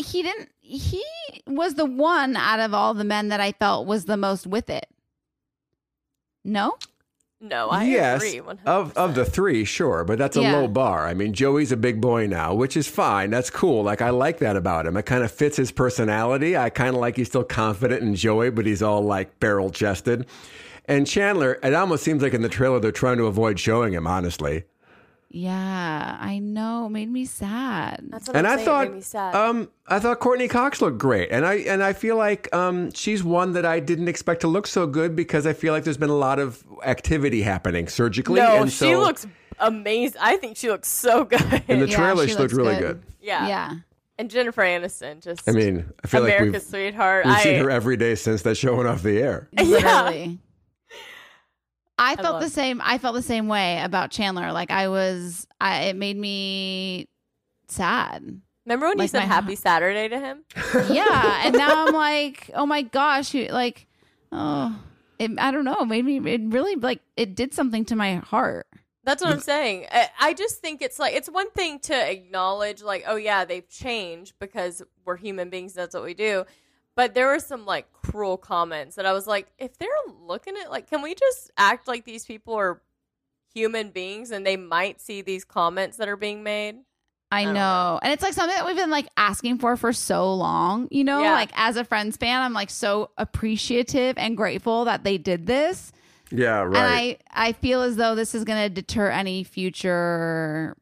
he was the one out of all the men that I felt was the most with it. No? No, I agree. 100%. Of the three, sure, but that's a low bar. I mean, Joey's a big boy now, which is fine. That's cool. I like that about him. It kind of fits his personality. I kind of like he's still confident in Joey, but he's all barrel chested. And Chandler, it almost seems like in the trailer they're trying to avoid showing him, honestly. Yeah, I know. It made me sad. That's what I'm saying. It made me sad. I thought Courtney Cox looked great, and I feel like she's one that I didn't expect to look so good because I feel like there's been a lot of activity happening surgically. No, and she looks amazing. I think she looks so good. In the trailer, she looked really good. Yeah, yeah. And Jennifer Aniston, just I feel America's sweetheart. We've seen her every day since that show went off the air. Literally. Yeah. I felt the same. I felt the same way about Chandler. It made me sad. Remember when you said "Happy Saturday" to him? Yeah, and now I'm like, oh my gosh, I don't know. It made me. It really it did something to my heart. That's what I'm saying. I just think it's one thing to acknowledge oh yeah, they've changed because we're human beings. That's what we do. But there were some cruel comments that I was like, if they're looking at can we just act like these people are human beings and they might see these comments that are being made? I know. And it's something that we've been asking for so long, Yeah. As a Friends fan, I'm so appreciative and grateful that they did this. Yeah, right. And I feel as though this is going to deter any future,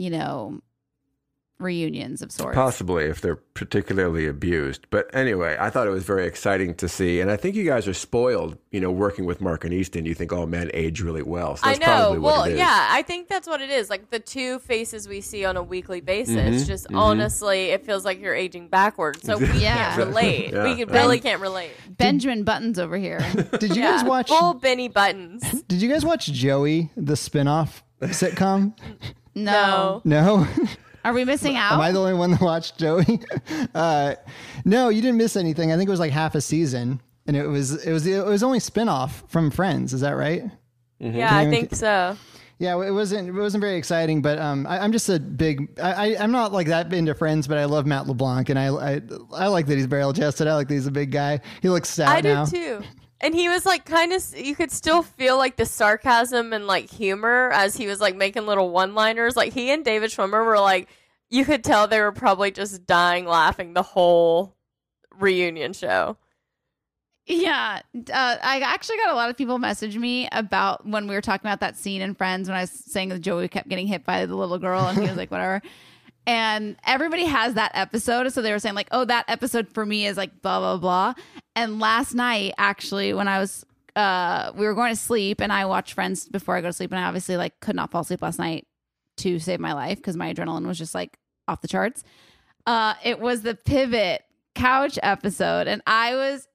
reunions of sorts. Possibly, if they're particularly abused. But anyway, I thought it was very exciting to see. And I think you guys are spoiled, working with Mark and Easton. You think all men age really well. So that's probably what it is. Yeah, I think that's what it is. The two faces we see on a weekly basis, honestly, it feels like you're aging backwards. So we can't relate. Yeah. We really can't relate. Benjamin Buttons over here. Did you guys watch... Full Benny Buttons. Did you guys watch Joey, the spinoff sitcom? No. No? Are we missing out? Am I the only one that watched Joey? No, you didn't miss anything. I think it was half a season, and it was only spinoff from Friends. Is that right? Mm-hmm. Yeah, I think so. Yeah, it wasn't very exciting, but I'm just a big. I'm not like that into Friends, but I love Matt LeBlanc, and I like that he's barrel chested. I like that he's a big guy. He looks stout now. I do too. And he was like kind of, you could still feel like the sarcasm and like humor as he was like making little one-liners. Like he and David Schwimmer were like, you could tell they were probably just dying laughing the whole reunion show. Yeah. I actually got a lot of people message me about when we were talking about that scene in Friends when I was saying that Joey kept getting hit by the little girl and he was like, whatever. And everybody has that episode. So they were saying like, oh, that episode for me is like blah, blah, blah. And last night, actually, when I was, we were going to sleep and I watched Friends before I go to sleep. And I obviously like could not fall asleep last night to save my life because my adrenaline was just like off the charts. It was the Pivot couch episode. And I was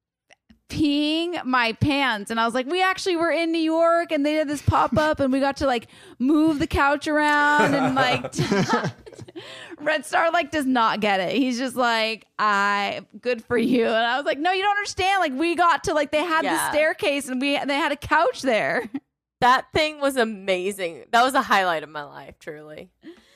peeing my pants and I was like, we actually were in New York and they did this pop-up and we got to like move the couch around and like Red Star like does not get it. He's just like, good for you. And I was like, no, you don't understand. Like we got to like, they had the staircase and they had a couch there. That thing was amazing. That was a highlight of my life, truly.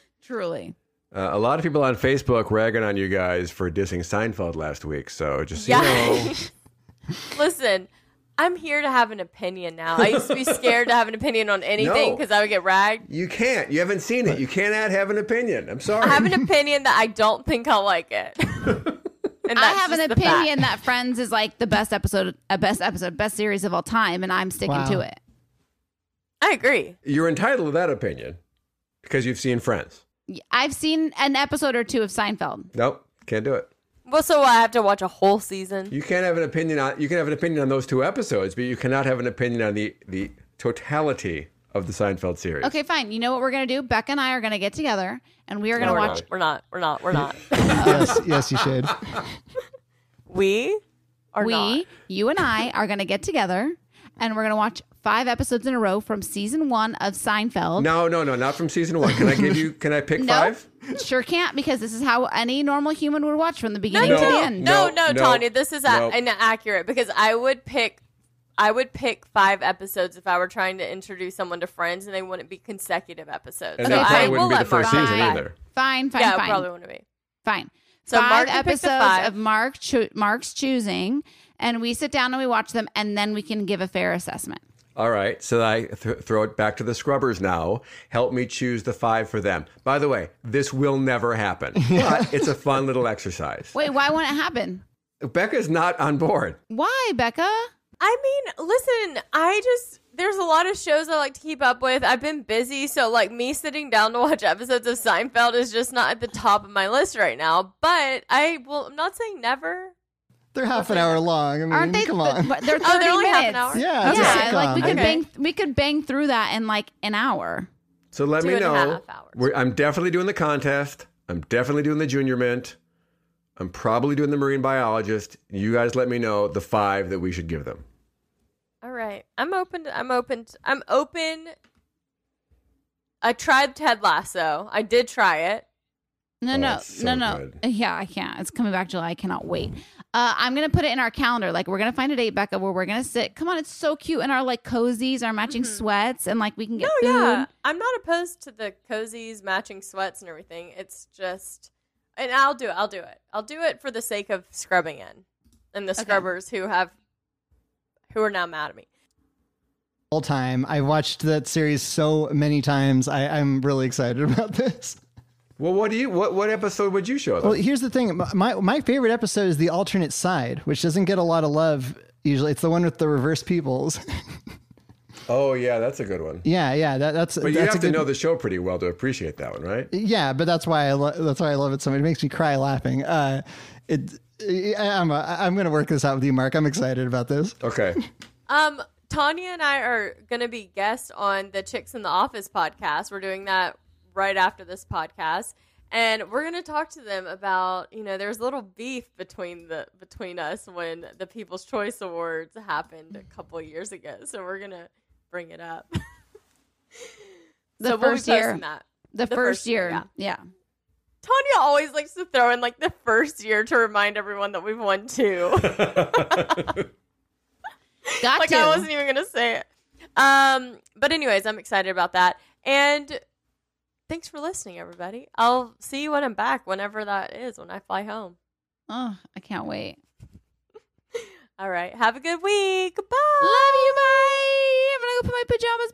A lot of people on Facebook ragging on you guys for dissing Seinfeld last week. So just, you know. Listen, I'm here to have an opinion now. I used to be scared to have an opinion on anything because I would get ragged. You can't. You haven't seen it. You can't have an opinion. I'm sorry. I have an opinion that I don't think I'll like it. And I have an opinion that Friends is like the best series of all time, and I'm sticking to it. I agree. You're entitled to that opinion because you've seen Friends. I've seen an episode or two of Seinfeld. Nope, can't do it. Well, so I have to watch a whole season. You can't have an opinion on. You can have an opinion on those 2 episodes, but you cannot have an opinion on the totality of the Seinfeld series. Okay, fine. You know what we're gonna do? Becca and I are gonna get together, and we are gonna watch. We're not. Yes, you should. We, you and I are gonna get together, and we're gonna watch 5 episodes in a row from season 1 of Seinfeld. No, not from season 1. Can I pick 5? Sure can't, because this is how any normal human would watch from the beginning to the end. No, Tanya, this is inaccurate because I would pick 5 episodes if I were trying to introduce someone to Friends, and they wouldn't be consecutive episodes. And that probably wouldn't be the first season either. Fine. Yeah, it probably wouldn't be. Fine. So 5 Mark episodes of Mark's choosing, and we sit down and we watch them, and then we can give a fair assessment. All right, so I throw it back to the scrubbers now. Help me choose the 5 for them. By the way, this will never happen, but it's a fun little exercise. Wait, why won't it happen? Becca's not on board. Why, Becca? I mean, listen, there's a lot of shows I like to keep up with. I've been busy, so like me sitting down to watch episodes of Seinfeld is just not at the top of my list right now. But I'm not saying never. They're half an hour long. I mean, aren't they? Come on. They're 30 only minutes. half an hour? Yeah, Yeah, like sitcom. we could bang through that in like an hour. So let me know. 2.5 hours. I'm definitely doing the contest. I'm definitely doing the Junior Mint. I'm probably doing the Marine Biologist. You guys let me know the 5 that we should give them. All right. I'm open. I tried Ted Lasso. I did try it. No. Good. Yeah, I can't. It's coming back July. I cannot wait. I'm going to put it in our calendar. Like, we're going to find a date, Becca, where we're going to sit. Come on, it's so cute in our, like, cozies, our matching sweats, and, like, we can get food. Yeah. I'm not opposed to the cozies, matching sweats, and everything. It's just... And I'll do it. I'll do it for the sake of scrubbing in. And the scrubbers who are now mad at me. All time. I watched that series so many times. I'm really excited about this. Well, what episode would you show them? Well, here's the thing. My favorite episode is The Alternate Side, which doesn't get a lot of love usually. It's the one with the reverse peoples. Oh, yeah, that's a good one. Yeah, that's. But you have to know the show pretty well to appreciate that one, right? Yeah, but that's why I love it so much. It makes me cry laughing. I'm going to work this out with you, Mark. I'm excited about this. Okay. Tanya and I are going to be guests on the Chicks in the Office podcast. We're doing that right after this podcast, and we're going to talk to them about, there's a little beef between us when the People's Choice Awards happened a couple of years ago. So we're going to bring it up. The first year. The first year. Yeah. Tanya always likes to throw in like the first year to remind everyone that we've won 2. Got like to. I wasn't even going to say it. But anyways, I'm excited about that. And thanks for listening, everybody. I'll see you when I'm back, whenever that is, when I fly home. Oh, I can't wait. All right. Have a good week. Bye. Love you. Bye. I'm going to go put my pajamas